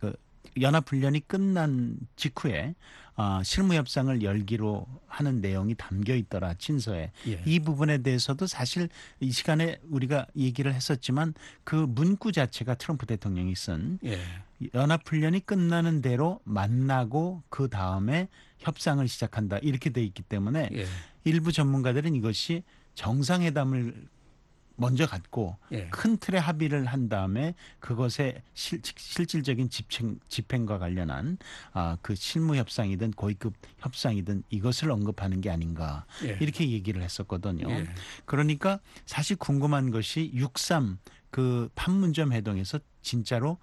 연합훈련이 끝난 직후에 실무 협상을 열기로 하는 내용이 담겨 있더라 친서에. 예. 이 부분에 대해서도 사실 이 시간에 우리가 얘기를 했었지만 그 문구 자체가 트럼프 대통령이 쓴 예. 연합훈련이 끝나는 대로 만나고 그 다음에 협상을 시작한다 이렇게 돼 있기 때문에 예. 일부 전문가들은 이것이 정상회담을 먼저 갖고 예. 큰 틀의 합의를 한 다음에 그것의 실질적인 집행과 관련한 그 실무 협상이든 고위급 협상이든 이것을 언급하는 게 아닌가 예. 이렇게 얘기를 했었거든요. 예. 그러니까 사실 궁금한 것이 6.3 그 판문점 회동에서 진짜로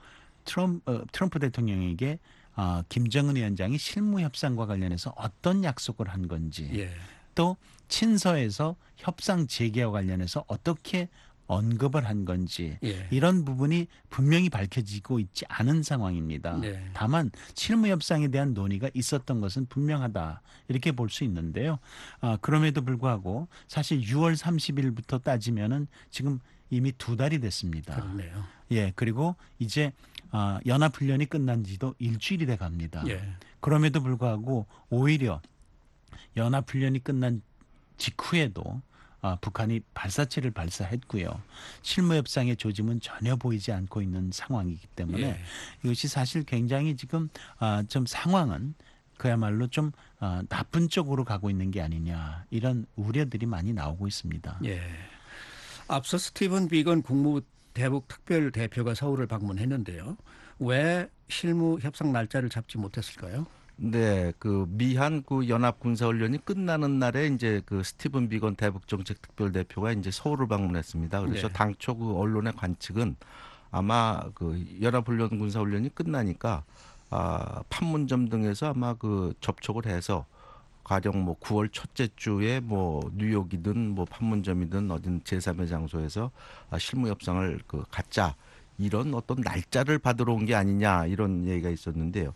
트럼프 대통령에게 김정은 위원장이 실무 협상과 관련해서 어떤 약속을 한 건지 예. 또 친서에서 협상 재개와 관련해서 어떻게 언급을 한 건지 예. 이런 부분이 분명히 밝혀지고 있지 않은 상황입니다. 네. 다만 실무 협상에 대한 논의가 있었던 것은 분명하다 이렇게 볼 수 있는데요. 그럼에도 불구하고 사실 6월 30일부터 따지면은 지금 이미 2달이 됐습니다. 그렇네요. 예, 그리고 이제 연합훈련이 끝난 지도 일주일이 돼 갑니다. 예. 그럼에도 불구하고 오히려 연합훈련이 끝난 직후에도 북한이 발사체를 발사했고요. 실무협상의 조짐은 전혀 보이지 않고 있는 상황이기 때문에 예. 이것이 사실 굉장히 지금 좀 상황은 그야말로 좀 나쁜 쪽으로 가고 있는 게 아니냐 이런 우려들이 많이 나오고 있습니다. 예. 앞서 스티븐 비건 국무부 대북 특별 대표가 서울을 방문했는데요. 왜 실무 협상 날짜를 잡지 못했을까요? 네, 그 미한 그 연합 군사 훈련이 끝나는 날에 이제 그 스티븐 비건 대북 정책 특별 대표가 이제 서울을 방문했습니다. 그래서 네. 당초 그 언론의 관측은 아마 그 연합 훈련 군사 훈련이 끝나니까 판문점 등에서 아마 그 접촉을 해서 가령 뭐 9월 첫째 주에 뭐 뉴욕이든 뭐 판문점이든 어딘 제3의 장소에서 실무 협상을 그 갖자 이런 어떤 날짜를 받으러 온 게 아니냐 이런 얘기가 있었는데요.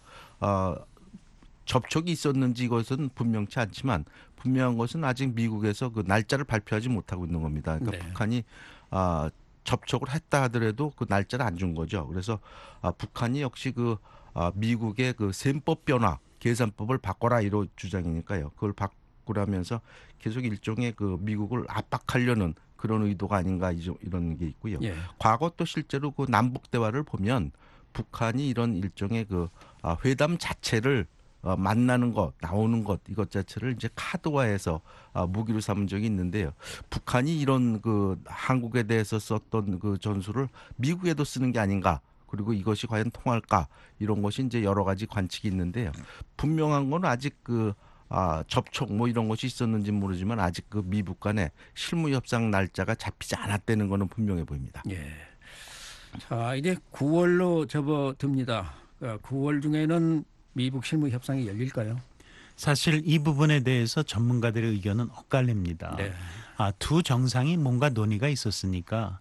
접촉이 있었는지 이것은 분명치 않지만 분명한 것은 아직 미국에서 그 날짜를 발표하지 못하고 있는 겁니다. 그러니까 네. 북한이 접촉을 했다 하더라도 그 날짜를 안 준 거죠. 그래서 북한이 역시 그 미국의 그 셈법 변화, 계산법을 바꿔라 이런 주장이니까요. 그걸 바꾸라면서 계속 일종의 그 미국을 압박하려는 그런 의도가 아닌가 이런 게 있고요. 예. 과거 또 실제로 그 남북 대화를 보면 북한이 이런 일종의 그 회담 자체를 만나는 것, 나오는 것 이것 자체를 이제 카드화해서 무기로 삼은 적이 있는데요. 북한이 이런 그 한국에 대해서 썼던 그 전술을 미국에도 쓰는 게 아닌가. 그리고 이것이 과연 통할까? 이런 것이 이제 여러 가지 관측이 있는데요. 분명한 건 아직 그 접촉 뭐 이런 것이 있었는지 모르지만 아직 그 미북 간의 실무 협상 날짜가 잡히지 않았다는 거는 분명해 보입니다. 예. 자, 이제 9월로 접어듭니다. 9월 중에는 미북 실무 협상이 열릴까요? 사실 이 부분에 대해서 전문가들의 의견은 엇갈립니다. 네. 두 정상이 뭔가 논의가 있었으니까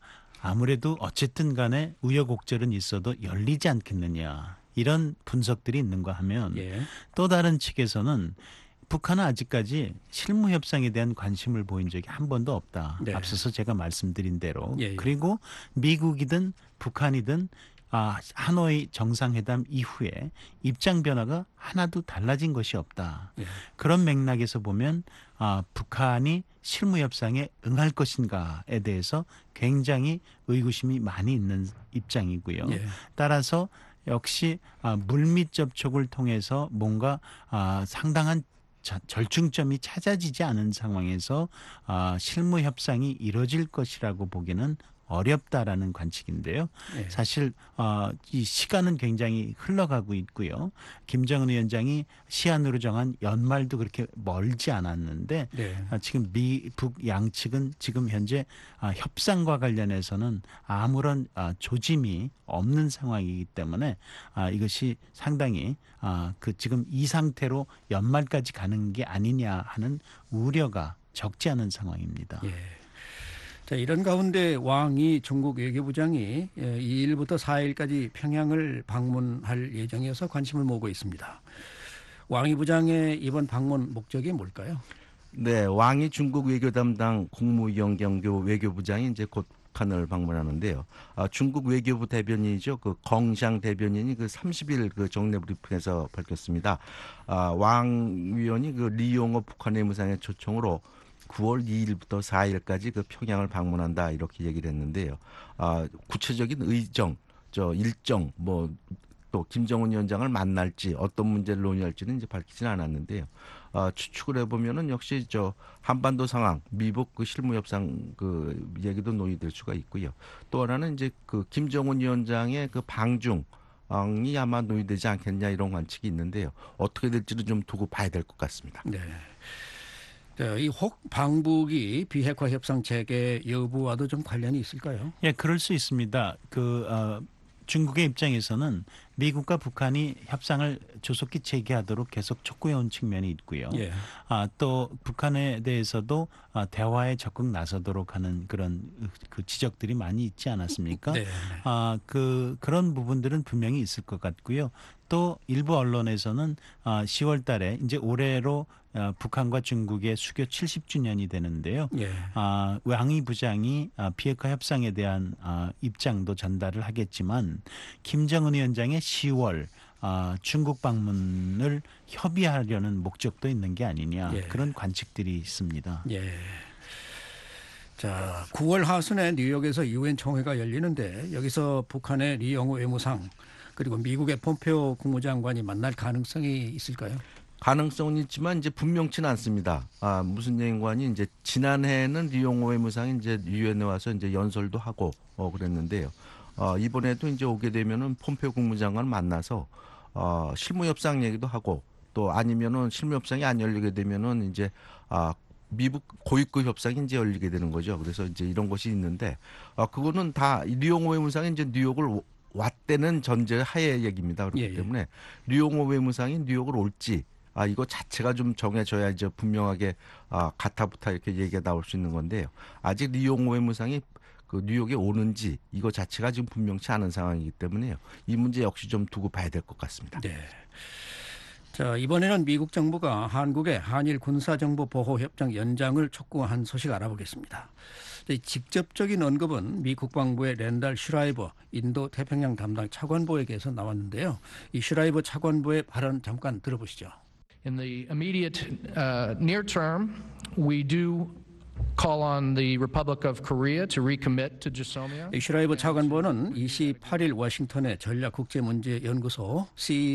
아무래도 어쨌든 간에 우여곡절은 있어도 열리지 않겠느냐. 이런 분석들이 있는가 하면 예. 또 다른 측에서는 북한은 아직까지 실무 협상에 대한 관심을 보인 적이 한 번도 없다. 네. 앞서서 제가 말씀드린 대로. 예, 예. 그리고 미국이든 북한이든 하노이 정상회담 이후에 입장 변화가 하나도 달라진 것이 없다. 예. 그런 맥락에서 보면 북한이 실무 협상에 응할 것인가에 대해서 굉장히 의구심이 많이 있는 입장이고요. 예. 따라서 역시 물밑 접촉을 통해서 뭔가 상당한 절충점이 찾아지지 않은 상황에서 실무 협상이 이뤄질 것이라고 보기는 어렵다라는 관측인데요. 예. 사실 이 시간은 굉장히 흘러가고 있고요. 김정은 위원장이 시한으로 정한 연말도 그렇게 멀지 않았는데 네. 지금 미북 양측은 지금 현재 협상과 관련해서는 아무런 조짐이 없는 상황이기 때문에 이것이 상당히 지금 이 상태로 연말까지 가는 게 아니냐 하는 우려가 적지 않은 상황입니다. 예. 자, 이런 가운데 왕이 중국 외교부장이 2일부터 4일까지 평양을 방문할 예정이어서 관심을 모으고 있습니다. 왕이 부장의 이번 방문 목적이 뭘까요? 네, 왕이 중국 외교 담당 국무영경교 외교부장이 이제 곧 북한을 방문하는데요. 중국 외교부 대변인이죠. 그 껑샹 대변인이 그 30일 그 정례 브리핑에서 밝혔습니다. 왕 위원이 그 리용호 북한 외무상의 초청으로 9월 2일부터 4일까지 그 평양을 방문한다 이렇게 얘기를 했는데요. 구체적인 일정 또 김정은 위원장을 만날지 어떤 문제를 논의할지는 이제 밝히지는 않았는데요. 추측을 해보면은 역시 한반도 상황, 미북 그 실무 협상 그 얘기도 논의될 수가 있고요. 또 하나는 이제 그 김정은 위원장의 그 방중이 아마 논의되지 않겠냐 이런 관측이 있는데요. 어떻게 될지는 좀 두고 봐야 될 것 같습니다. 네. 이 혹 방북이 비핵화 협상 재개 여부와도 좀 관련이 있을까요? 예, 그럴 수 있습니다. 중국의 입장에서는 미국과 북한이 협상을 조속히 재개하도록 계속 촉구해온 측면이 있고요. 예. 또 북한에 대해서도 대화에 적극 나서도록 하는 그런 그 지적들이 많이 있지 않았습니까? 네. 그런 부분들은 분명히 있을 것 같고요. 또 일부 언론에서는 10월 달에 이제 올해로 북한과 중국의 수교 70주년이 되는데요. 예. 왕이 부장이 비핵화 협상에 대한 입장도 전달을 하겠지만 김정은 위원장의 10월 중국 방문을 협의하려는 목적도 있는 게 아니냐 예. 그런 관측들이 있습니다. 예. 자, 9월 하순에 뉴욕에서 유엔 총회가 열리는데 여기서 북한의 리용호 외무상 그리고 미국의 폼페오 국무장관이 만날 가능성이 있을까요? 가능성은 있지만 이제 분명치는 않습니다. 무슨 얘기관이 이제 지난해에는 리용호 외무상이 이제 유엔에 와서 이제 연설도 하고 그랬는데요. 이번에도 이제 오게 되면은 폼페오 국무장관 만나서 실무 협상 얘기도 하고 또 아니면은 실무 협상이 안 열리게 되면은 이제 미국 고위급 협상이 이제 열리게 되는 거죠. 그래서 이제 이런 것이 있는데 그거는 다 리용호 외무상이 이제 뉴욕을 왔다는 전제 하에 얘기입니다. 그렇기 때문에 리용호 외무상이 뉴욕을 올지 이거 자체가 좀 정해져야 이제 분명하게 가타부타 이렇게 얘기가 나올 수 있는 건데요. 아직 리용호 외무상이 그 뉴욕에 오는지 이거 자체가 지금 분명치 않은 상황이기 때문에요. 이 문제 역시 좀 두고 봐야 될 것 같습니다. 네. 자, 이번에는 미국 정부가 한국의 한일 군사정보 보호 협정 연장을 촉구한 소식 알아보겠습니다. 직접적인 언급은 미 국방부의 랜달 슈라이버 인도 태평양 담당 차관보에게서 나왔는데요. 이 슈라이버 차관보의 발언 잠깐 들어보시죠. In the immediate near term, we do call on the Republic of Korea to recommit to GSOMIA. 슈라이버 차관보는 28일 워싱턴의 전략국제문제연구소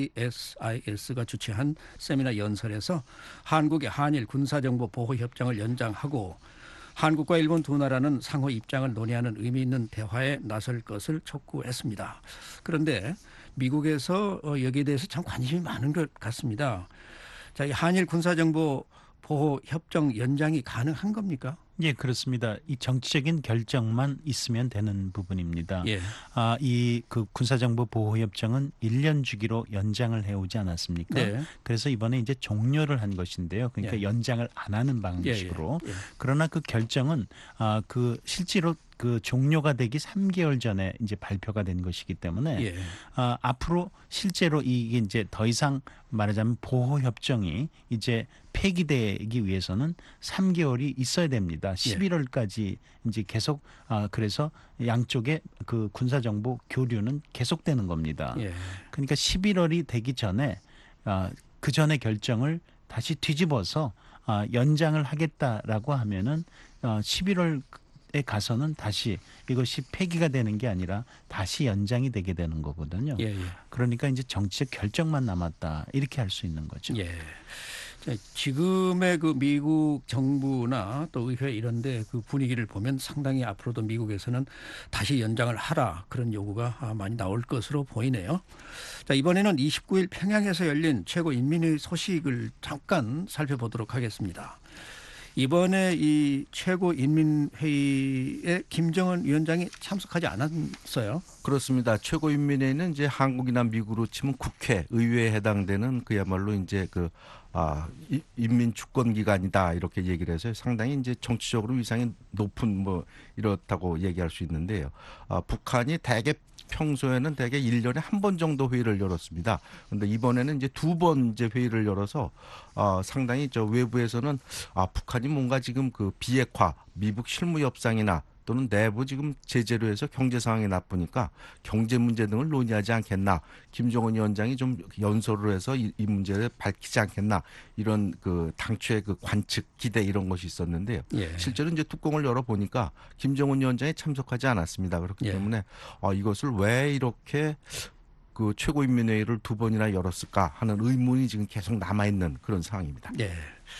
CSIS가 주최한 세미나 연설에서 한국의 한일 군사정보 보호협정을 연장하고 한국과 일본 두 나라는 상호 입장을 논의하는 의미 있는 대화에 나설 것을 촉구했습니다. 그런데 미국에서 여기에 대해서 참 관심이 많은 것 같습니다. 자, 이 한일 군사정보 보호 협정 연장이 가능한 겁니까? 예, 그렇습니다. 이 정치적인 결정만 있으면 되는 부분입니다. 예. 이 그 군사정보 보호 협정은 1년 주기로 연장을 해오지 않았습니까? 네. 그래서 이번에 이제 종료를 한 것인데요. 그러니까 예. 연장을 안 하는 방식으로. 예. 그러나 그 결정은 그 실제로 그 종료가 되기 3개월 전에 이제 발표가 된 것이기 때문에 예. 앞으로 실제로 이게 이제 더 이상 말하자면 보호 협정이 이제 폐기되기 위해서는 3개월이 있어야 됩니다. 11월까지 이제 계속 그래서 양쪽의 그 군사 정보 교류는 계속되는 겁니다. 예. 그러니까 11월이 되기 전에 그 전에 결정을 다시 뒤집어서 연장을 하겠다라고 하면은 11월에 가서는 다시 이것이 폐기가 되는 게 아니라 다시 연장이 되게 되는 거거든요. 예, 예. 그러니까 이제 정치적 결정만 남았다 이렇게 할 수 있는 거죠. 예. 자, 지금의 그 미국 정부나 또 의회 이런데 그 분위기를 보면 상당히 앞으로도 미국에서는 다시 연장을 하라 그런 요구가 많이 나올 것으로 보이네요. 자, 이번에는 29일 평양에서 열린 최고인민회의 소식을 잠깐 살펴보도록 하겠습니다. 이번에 이 최고인민회의에 김정은 위원장이 참석하지 않았어요. 그렇습니다. 최고인민회의는 이제 한국이나 미국으로 치면 국회, 의회에 해당되는 그야말로 이제 인민주권기관이다 이렇게 얘기를 해서 상당히 이제 정치적으로 위상이 높은 뭐 이렇다고 얘기할 수 있는데요. 북한이 평소에는 대개 1년에 한 번 정도 회의를 열었습니다. 그런데 이번에는 이제 2번 이제 회의를 열어서 상당히 외부에서는 북한이 뭔가 지금 그 비핵화, 미국 실무 협상이나 또는 내부 지금 제재로 해서 경제 상황이 나쁘니까 경제 문제 등을 논의하지 않겠나. 김정은 위원장이 좀 연설을 해서 이 문제를 밝히지 않겠나. 이런 그 당초의 그 관측, 기대 이런 것이 있었는데요. 예. 실제로 이제 뚜껑을 열어보니까 김정은 위원장이 참석하지 않았습니다. 그렇기 예. 때문에 이것을 왜 이렇게 그 최고인민회의를 2번이나 열었을까 하는 의문이 지금 계속 남아있는 그런 상황입니다. 예.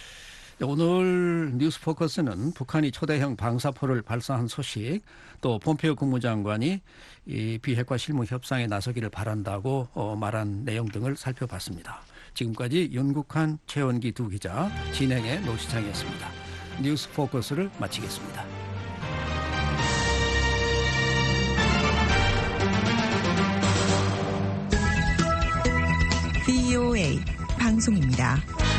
오늘 뉴스포커스는 북한이 초대형 방사포를 발사한 소식, 또 폼페이오 국무장관이 이 비핵화 실무 협상에 나서기를 바란다고 말한 내용 등을 살펴봤습니다. 지금까지 윤국한, 최원기 두 기자, 진행의 노시창이었습니다. 뉴스포커스를 마치겠습니다. VOA 방송입니다.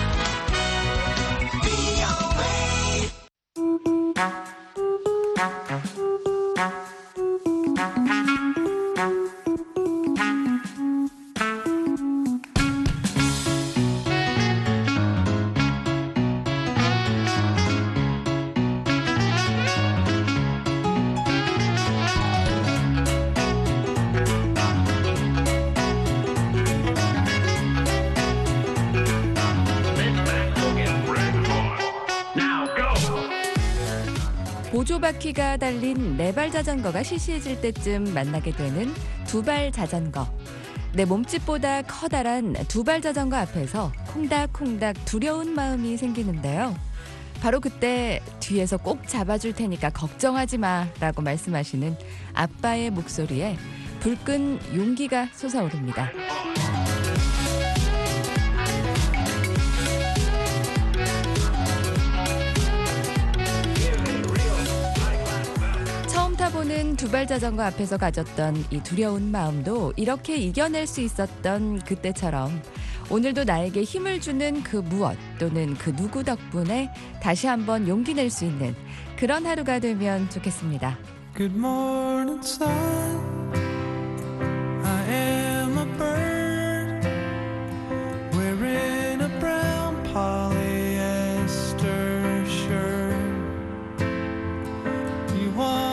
보조바퀴가 달린 네발 자전거가 시시해질 때쯤 만나게 되는 두발 자전거. 내 몸집보다 커다란 두발 자전거 앞에서 콩닥콩닥 두려운 마음이 생기는데요. 바로 그때 뒤에서 꼭 잡아줄 테니까 걱정하지 마라고 말씀하시는 아빠의 목소리에 불끈 용기가 솟아오릅니다. 타보는 두발 자전거 앞에서 가졌던 이 두려운 마음도 이렇게 이겨낼 수 있었던 그때처럼 오늘도 나에게 힘을 주는 그 무엇 또는 그 누구 덕분에 다시 한번 용기 낼 수 있는 그런 하루가 되면 좋겠습니다. Good morning, sun. I am a bird wearing a brown polyester shirt. You want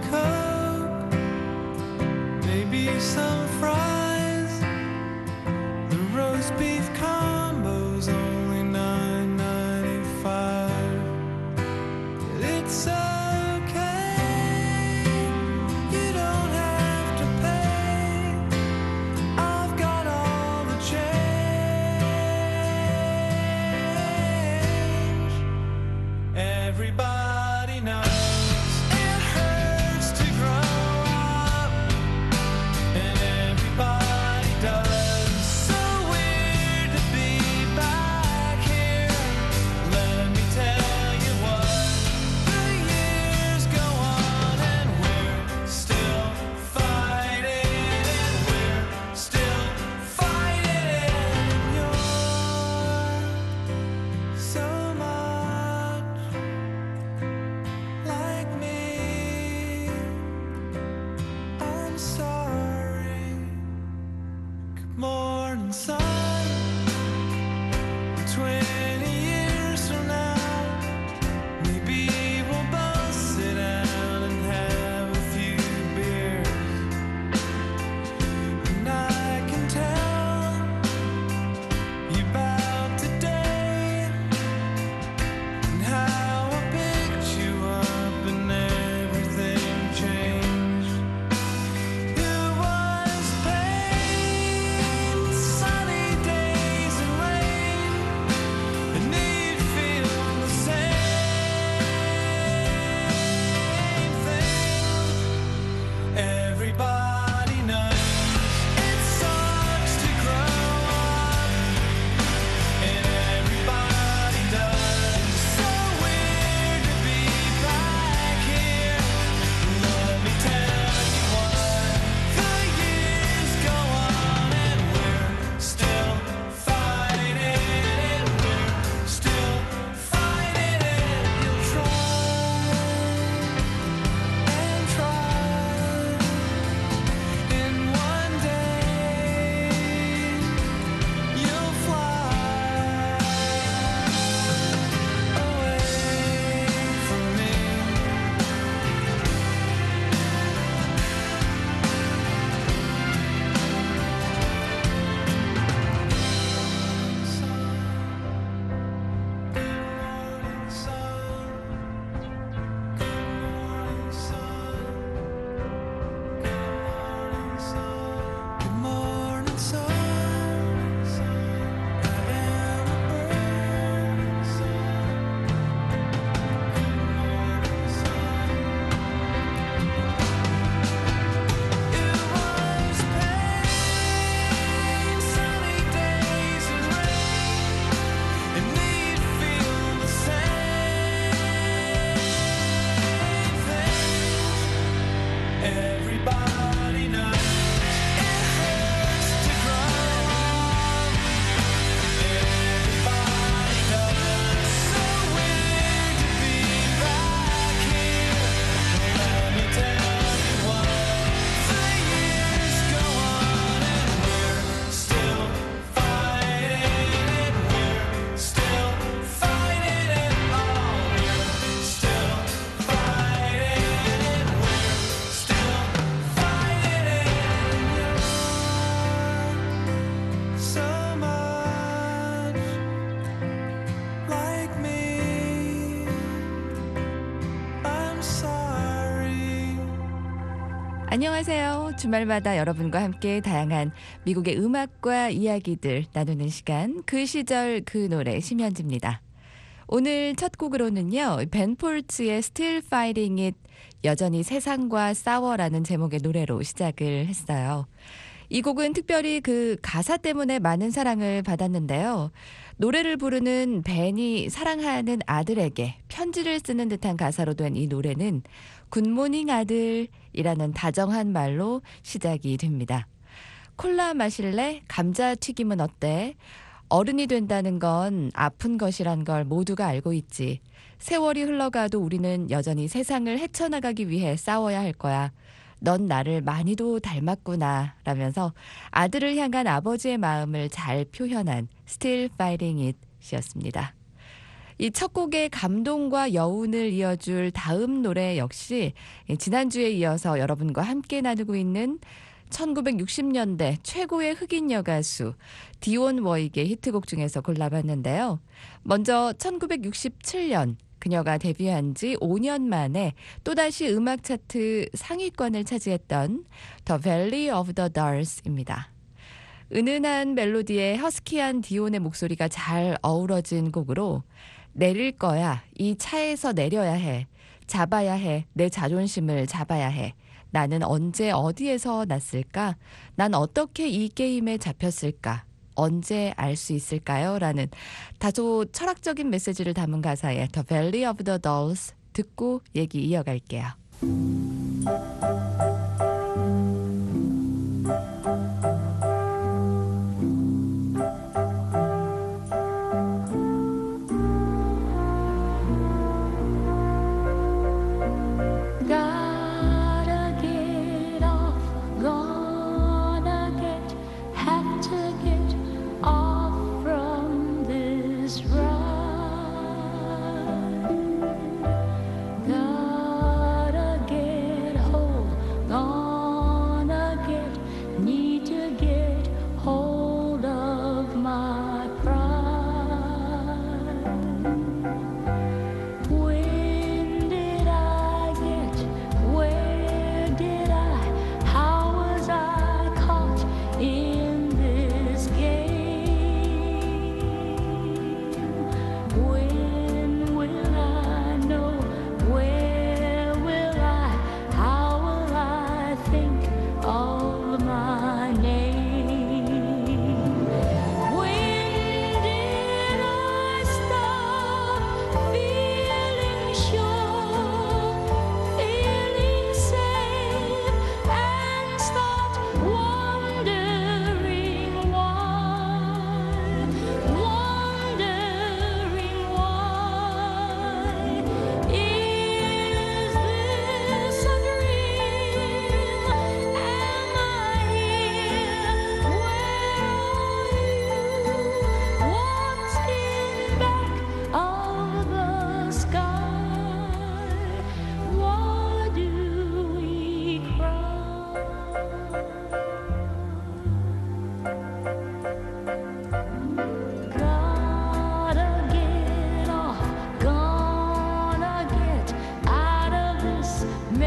some fries. The roast beef combo's only $9.95. It's okay. You don't have to morning sun. 20 years from now, maybe we'll both sit down and have a few beers, and I can tell you about today and how I picked you up and everything changed. It was pain, sunny days and rain, and you'd feel the same thing. Everybody knows it sucks to grow up, and everybody does. So weird to be back here. Let me tell you what, the years go on and we're still fighting, and we're still fighting it. You'll try and try, and one day you'll fly away from me. Good morning, sun. I am a burning sun. It was pain, sunny days and rain, and we'd feel the same thing. Everybody knows it hurts to grow up. Everybody does. So weird to be back here. Let me tell you what, the years go on and we're still fighting, and we're still fighting it all. We're still fighting, and we're still fighting it. You're so much like me. I'm sorry. 안녕하세요. 주말마다 여러분과 함께 다양한 미국의 음악과 이야기들 나누는 시간, 그 시절 그 노래 심현지입니다. 오늘 첫 곡으로는요, 벤 폴츠의 Still Fighting It, 여전히 세상과 싸워라는 제목의 노래로 시작을 했어요. 이 곡은 특별히 그 가사 때문에 많은 사랑을 받았는데요. 노래를 부르는 벤이 사랑하는 아들에게 편지를 쓰는 듯한 가사로 된 이 노래는 굿모닝 아들이라는 다정한 말로 시작이 됩니다. 콜라 마실래? 감자튀김은 어때? 어른이 된다는 건 아픈 것이란 걸 모두가 알고 있지. 세월이 흘러가도 우리는 여전히 세상을 헤쳐나가기 위해 싸워야 할 거야. 넌 나를 많이도 닮았구나 라면서 아들을 향한 아버지의 마음을 잘 표현한 Still Fighting It 이었습니다. 이 첫 곡의 감동과 여운을 이어줄 다음 노래 역시 지난주에 이어서 여러분과 함께 나누고 있는 1960년대 최고의 흑인 여가수 디온 워익의 히트곡 중에서 골라봤는데요. 먼저 1967년 그녀가 데뷔한 지 5년 만에 또다시 음악 차트 상위권을 차지했던 The Valley of the Dolls입니다. 은은한 멜로디에 허스키한 디온의 목소리가 잘 어우러진 곡으로 내릴 거야, 이 차에서 내려야 해, 잡아야 해, 내 자존심을 잡아야 해, 나는 언제 어디에서 났을까, 난 어떻게 이 게임에 잡혔을까, 언제 알 수 있을까요? 라는 다소 철학적인 메시지를 담은 가사의 The Valley of the Dolls 듣고 얘기 이어갈게요. Gotta get off, gonna get, have to Gotta get off, gonna get out of this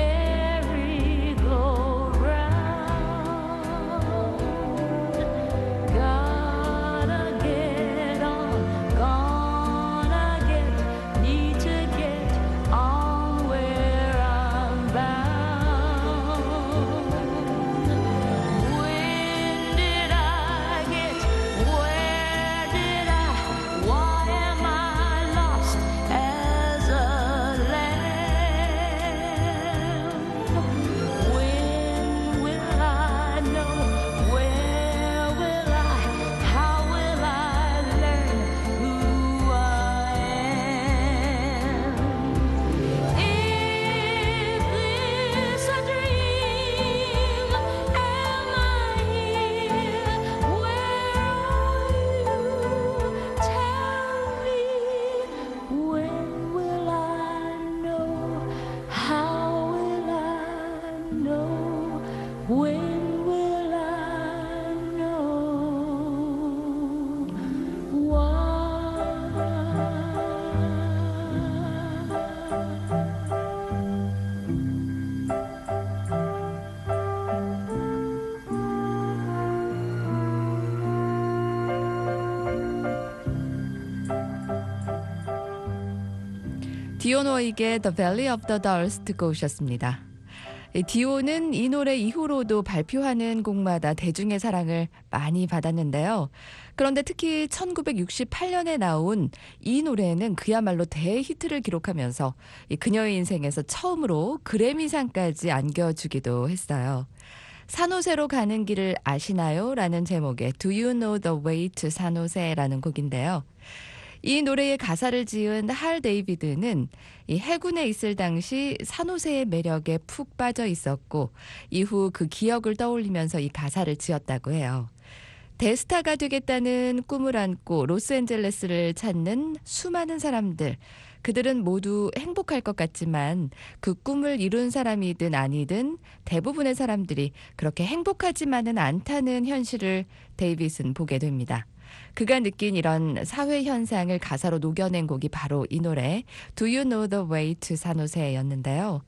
merry-go-round. Gotta get on, gonna get, need to get on where I'm bound. When did I get, where did I, why am I lost as a lamb? When will I know, where will I, how will I learn who I am? Is this a dream? Am I here? Where are you? Tell me, when will I know? How will I know? When will I know? Why? 디온 워익의 The Valley of the Dolls 듣고 오셨습니다. 디온은 이 노래 이후로도 발표하는 곡마다 대중의 사랑을 많이 받았는데요. 그런데 특히 1968년에 나온 이 노래는 그야말로 대히트를 기록하면서 그녀의 인생에서 처음으로 그래미상까지 안겨주기도 했어요. 산호세로 가는 길을 아시나요? 라는 제목의 Do You Know the Way to 산호세라는 곡인데요. 이 노래의 가사를 지은 할 데이비드는 이 해군에 있을 당시 산호세의 매력에 푹 빠져 있었고 이후 그 기억을 떠올리면서 이 가사를 지었다고 해요. 대스타가 되겠다는 꿈을 안고 로스앤젤레스를 찾는 수많은 사람들, 그들은 모두 행복할 것 같지만 그 꿈을 이룬 사람이든 아니든 대부분의 사람들이 그렇게 행복하지만은 않다는 현실을 데이빗은 보게 됩니다. 그가 느낀 이런 사회 현상을 가사로 녹여낸 곡이 바로 이 노래 Do You Know the Way to 산호세였는데요.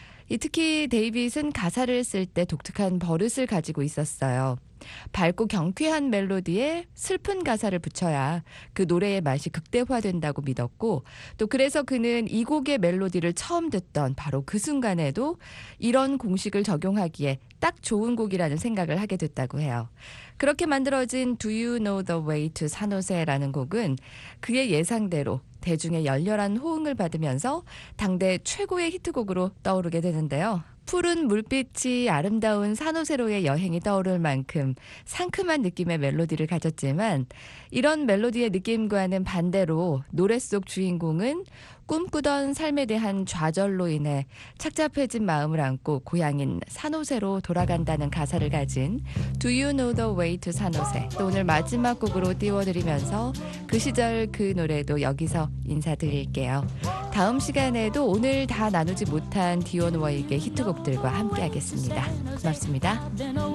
특히 데이빗은 가사를 쓸 때 독특한 버릇을 가지고 있었어요. 밝고 경쾌한 멜로디에 슬픈 가사를 붙여야 그 노래의 맛이 극대화된다고 믿었고 또 그래서 그는 이 곡의 멜로디를 처음 듣던 바로 그 순간에도 이런 공식을 적용하기에 딱 좋은 곡이라는 생각을 하게 됐다고 해요. 그렇게 만들어진 Do You Know the Way to 산호세라는 곡은 그의 예상대로 대중의 열렬한 호응을 받으면서 당대 최고의 히트곡으로 떠오르게 되는데요. 푸른 물빛이 아름다운 산호세로의 여행이 떠오를 만큼 상큼한 느낌의 멜로디를 가졌지만 이런 멜로디의 느낌과는 반대로 노래 속 주인공은 꿈꾸던 삶에 대한 좌절로 인해 착잡해진 마음을 안고 고향인 산호세로 돌아간다는 가사를 가진 Do You Know the Way to 산호세, 또 오늘 마지막 곡으로 띄워드리면서 그 시절 그 노래도 여기서 인사드릴게요. 다음 시간에도 오늘 다 나누지 못한 디온 워익의 히트곡들과 함께하겠습니다. 고맙습니다.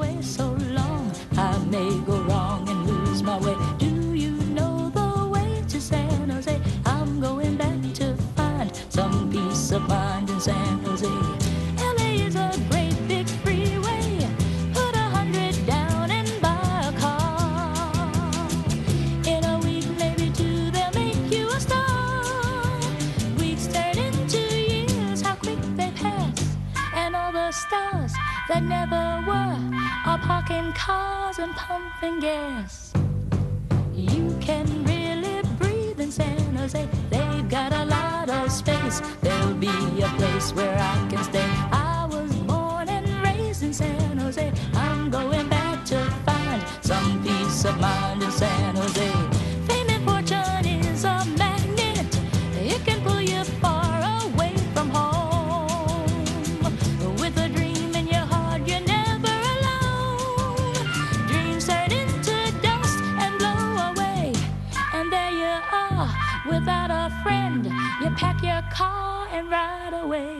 Some peace of mind in San Jose. LA is a great big freeway. Put 100 down and buy a car. In a week, maybe two, they'll make you a star. Weeks turn into years, how quick they pass. And all the stars that never were are parking cars and pumping gas. You can really breathe in San Jose. They've got a lot of space. There'll be a place where I can stay. I was born and raised in San Jose. I'm going back to find some peace of mind in San Jose. Fame and fortune is a magnet. It can pull you far away from home. With a dream in your heart, you're never alone. Dreams turn into dust and blow away. And there you are, without a friend. You pack your car and ride away.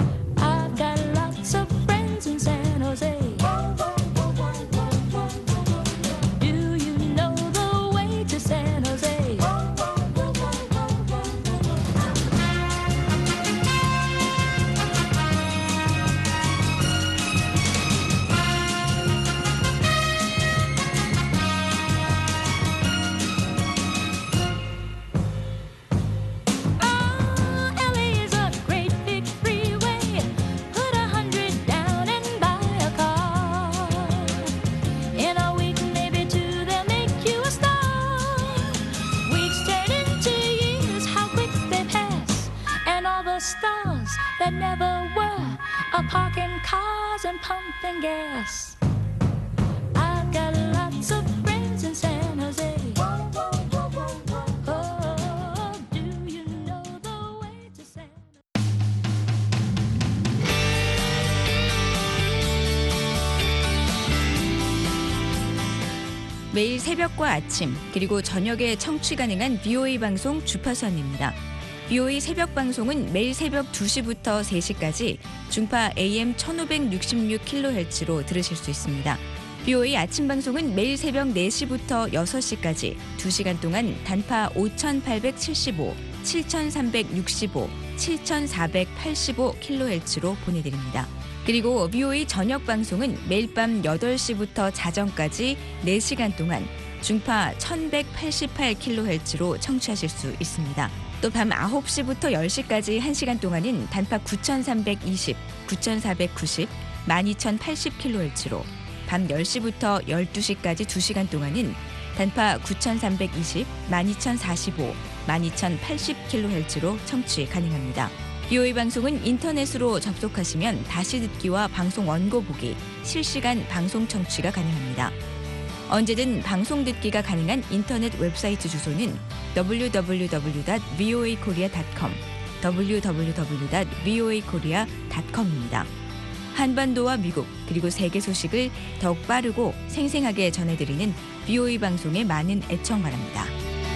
I've got lots of friends in San Jose. gas. I've got lots of friends in San Jose. Oh, do you know the way to San 매일 새벽과 아침 그리고 저녁에 청취 가능한 BOA 방송 주파수 안내입니다. BOA 새벽 방송은 매일 새벽 2시부터 3시까지 중파 AM 1566kHz로 들으실 수 있습니다. BOA 아침 방송은 매일 새벽 4시부터 6시까지 2시간 동안 단파 5875, 7365, 7485kHz로 보내드립니다. 그리고 BOA 저녁 방송은 매일 밤 8시부터 자정까지 4시간 동안 중파 1188kHz로 청취하실 수 있습니다. 또 밤 9시부터 10시까지 1시간 동안은 단파 9320, 9490, 12080kHz로 밤 10시부터 12시까지 2시간 동안은 단파 9320, 12045, 12080kHz로 청취 가능합니다. BOA 방송은 인터넷으로 접속하시면 다시 듣기와 방송 원고 보기, 실시간 방송 청취가 가능합니다. 언제든 방송 듣기가 가능한 인터넷 웹사이트 주소는 www.voakorea.com, www.voakorea.com입니다. 한반도와 미국 그리고 세계 소식을 더욱 빠르고 생생하게 전해드리는 BOA 방송의 많은 애청 바랍니다.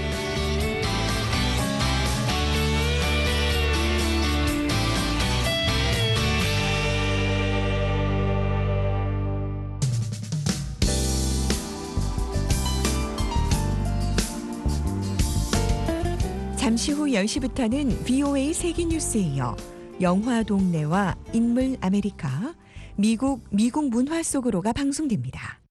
잠시 후 10시부터는 BOA 세계뉴스에 이어 영화 동네와 인물 아메리카, 미국 문화 속으로가 방송됩니다.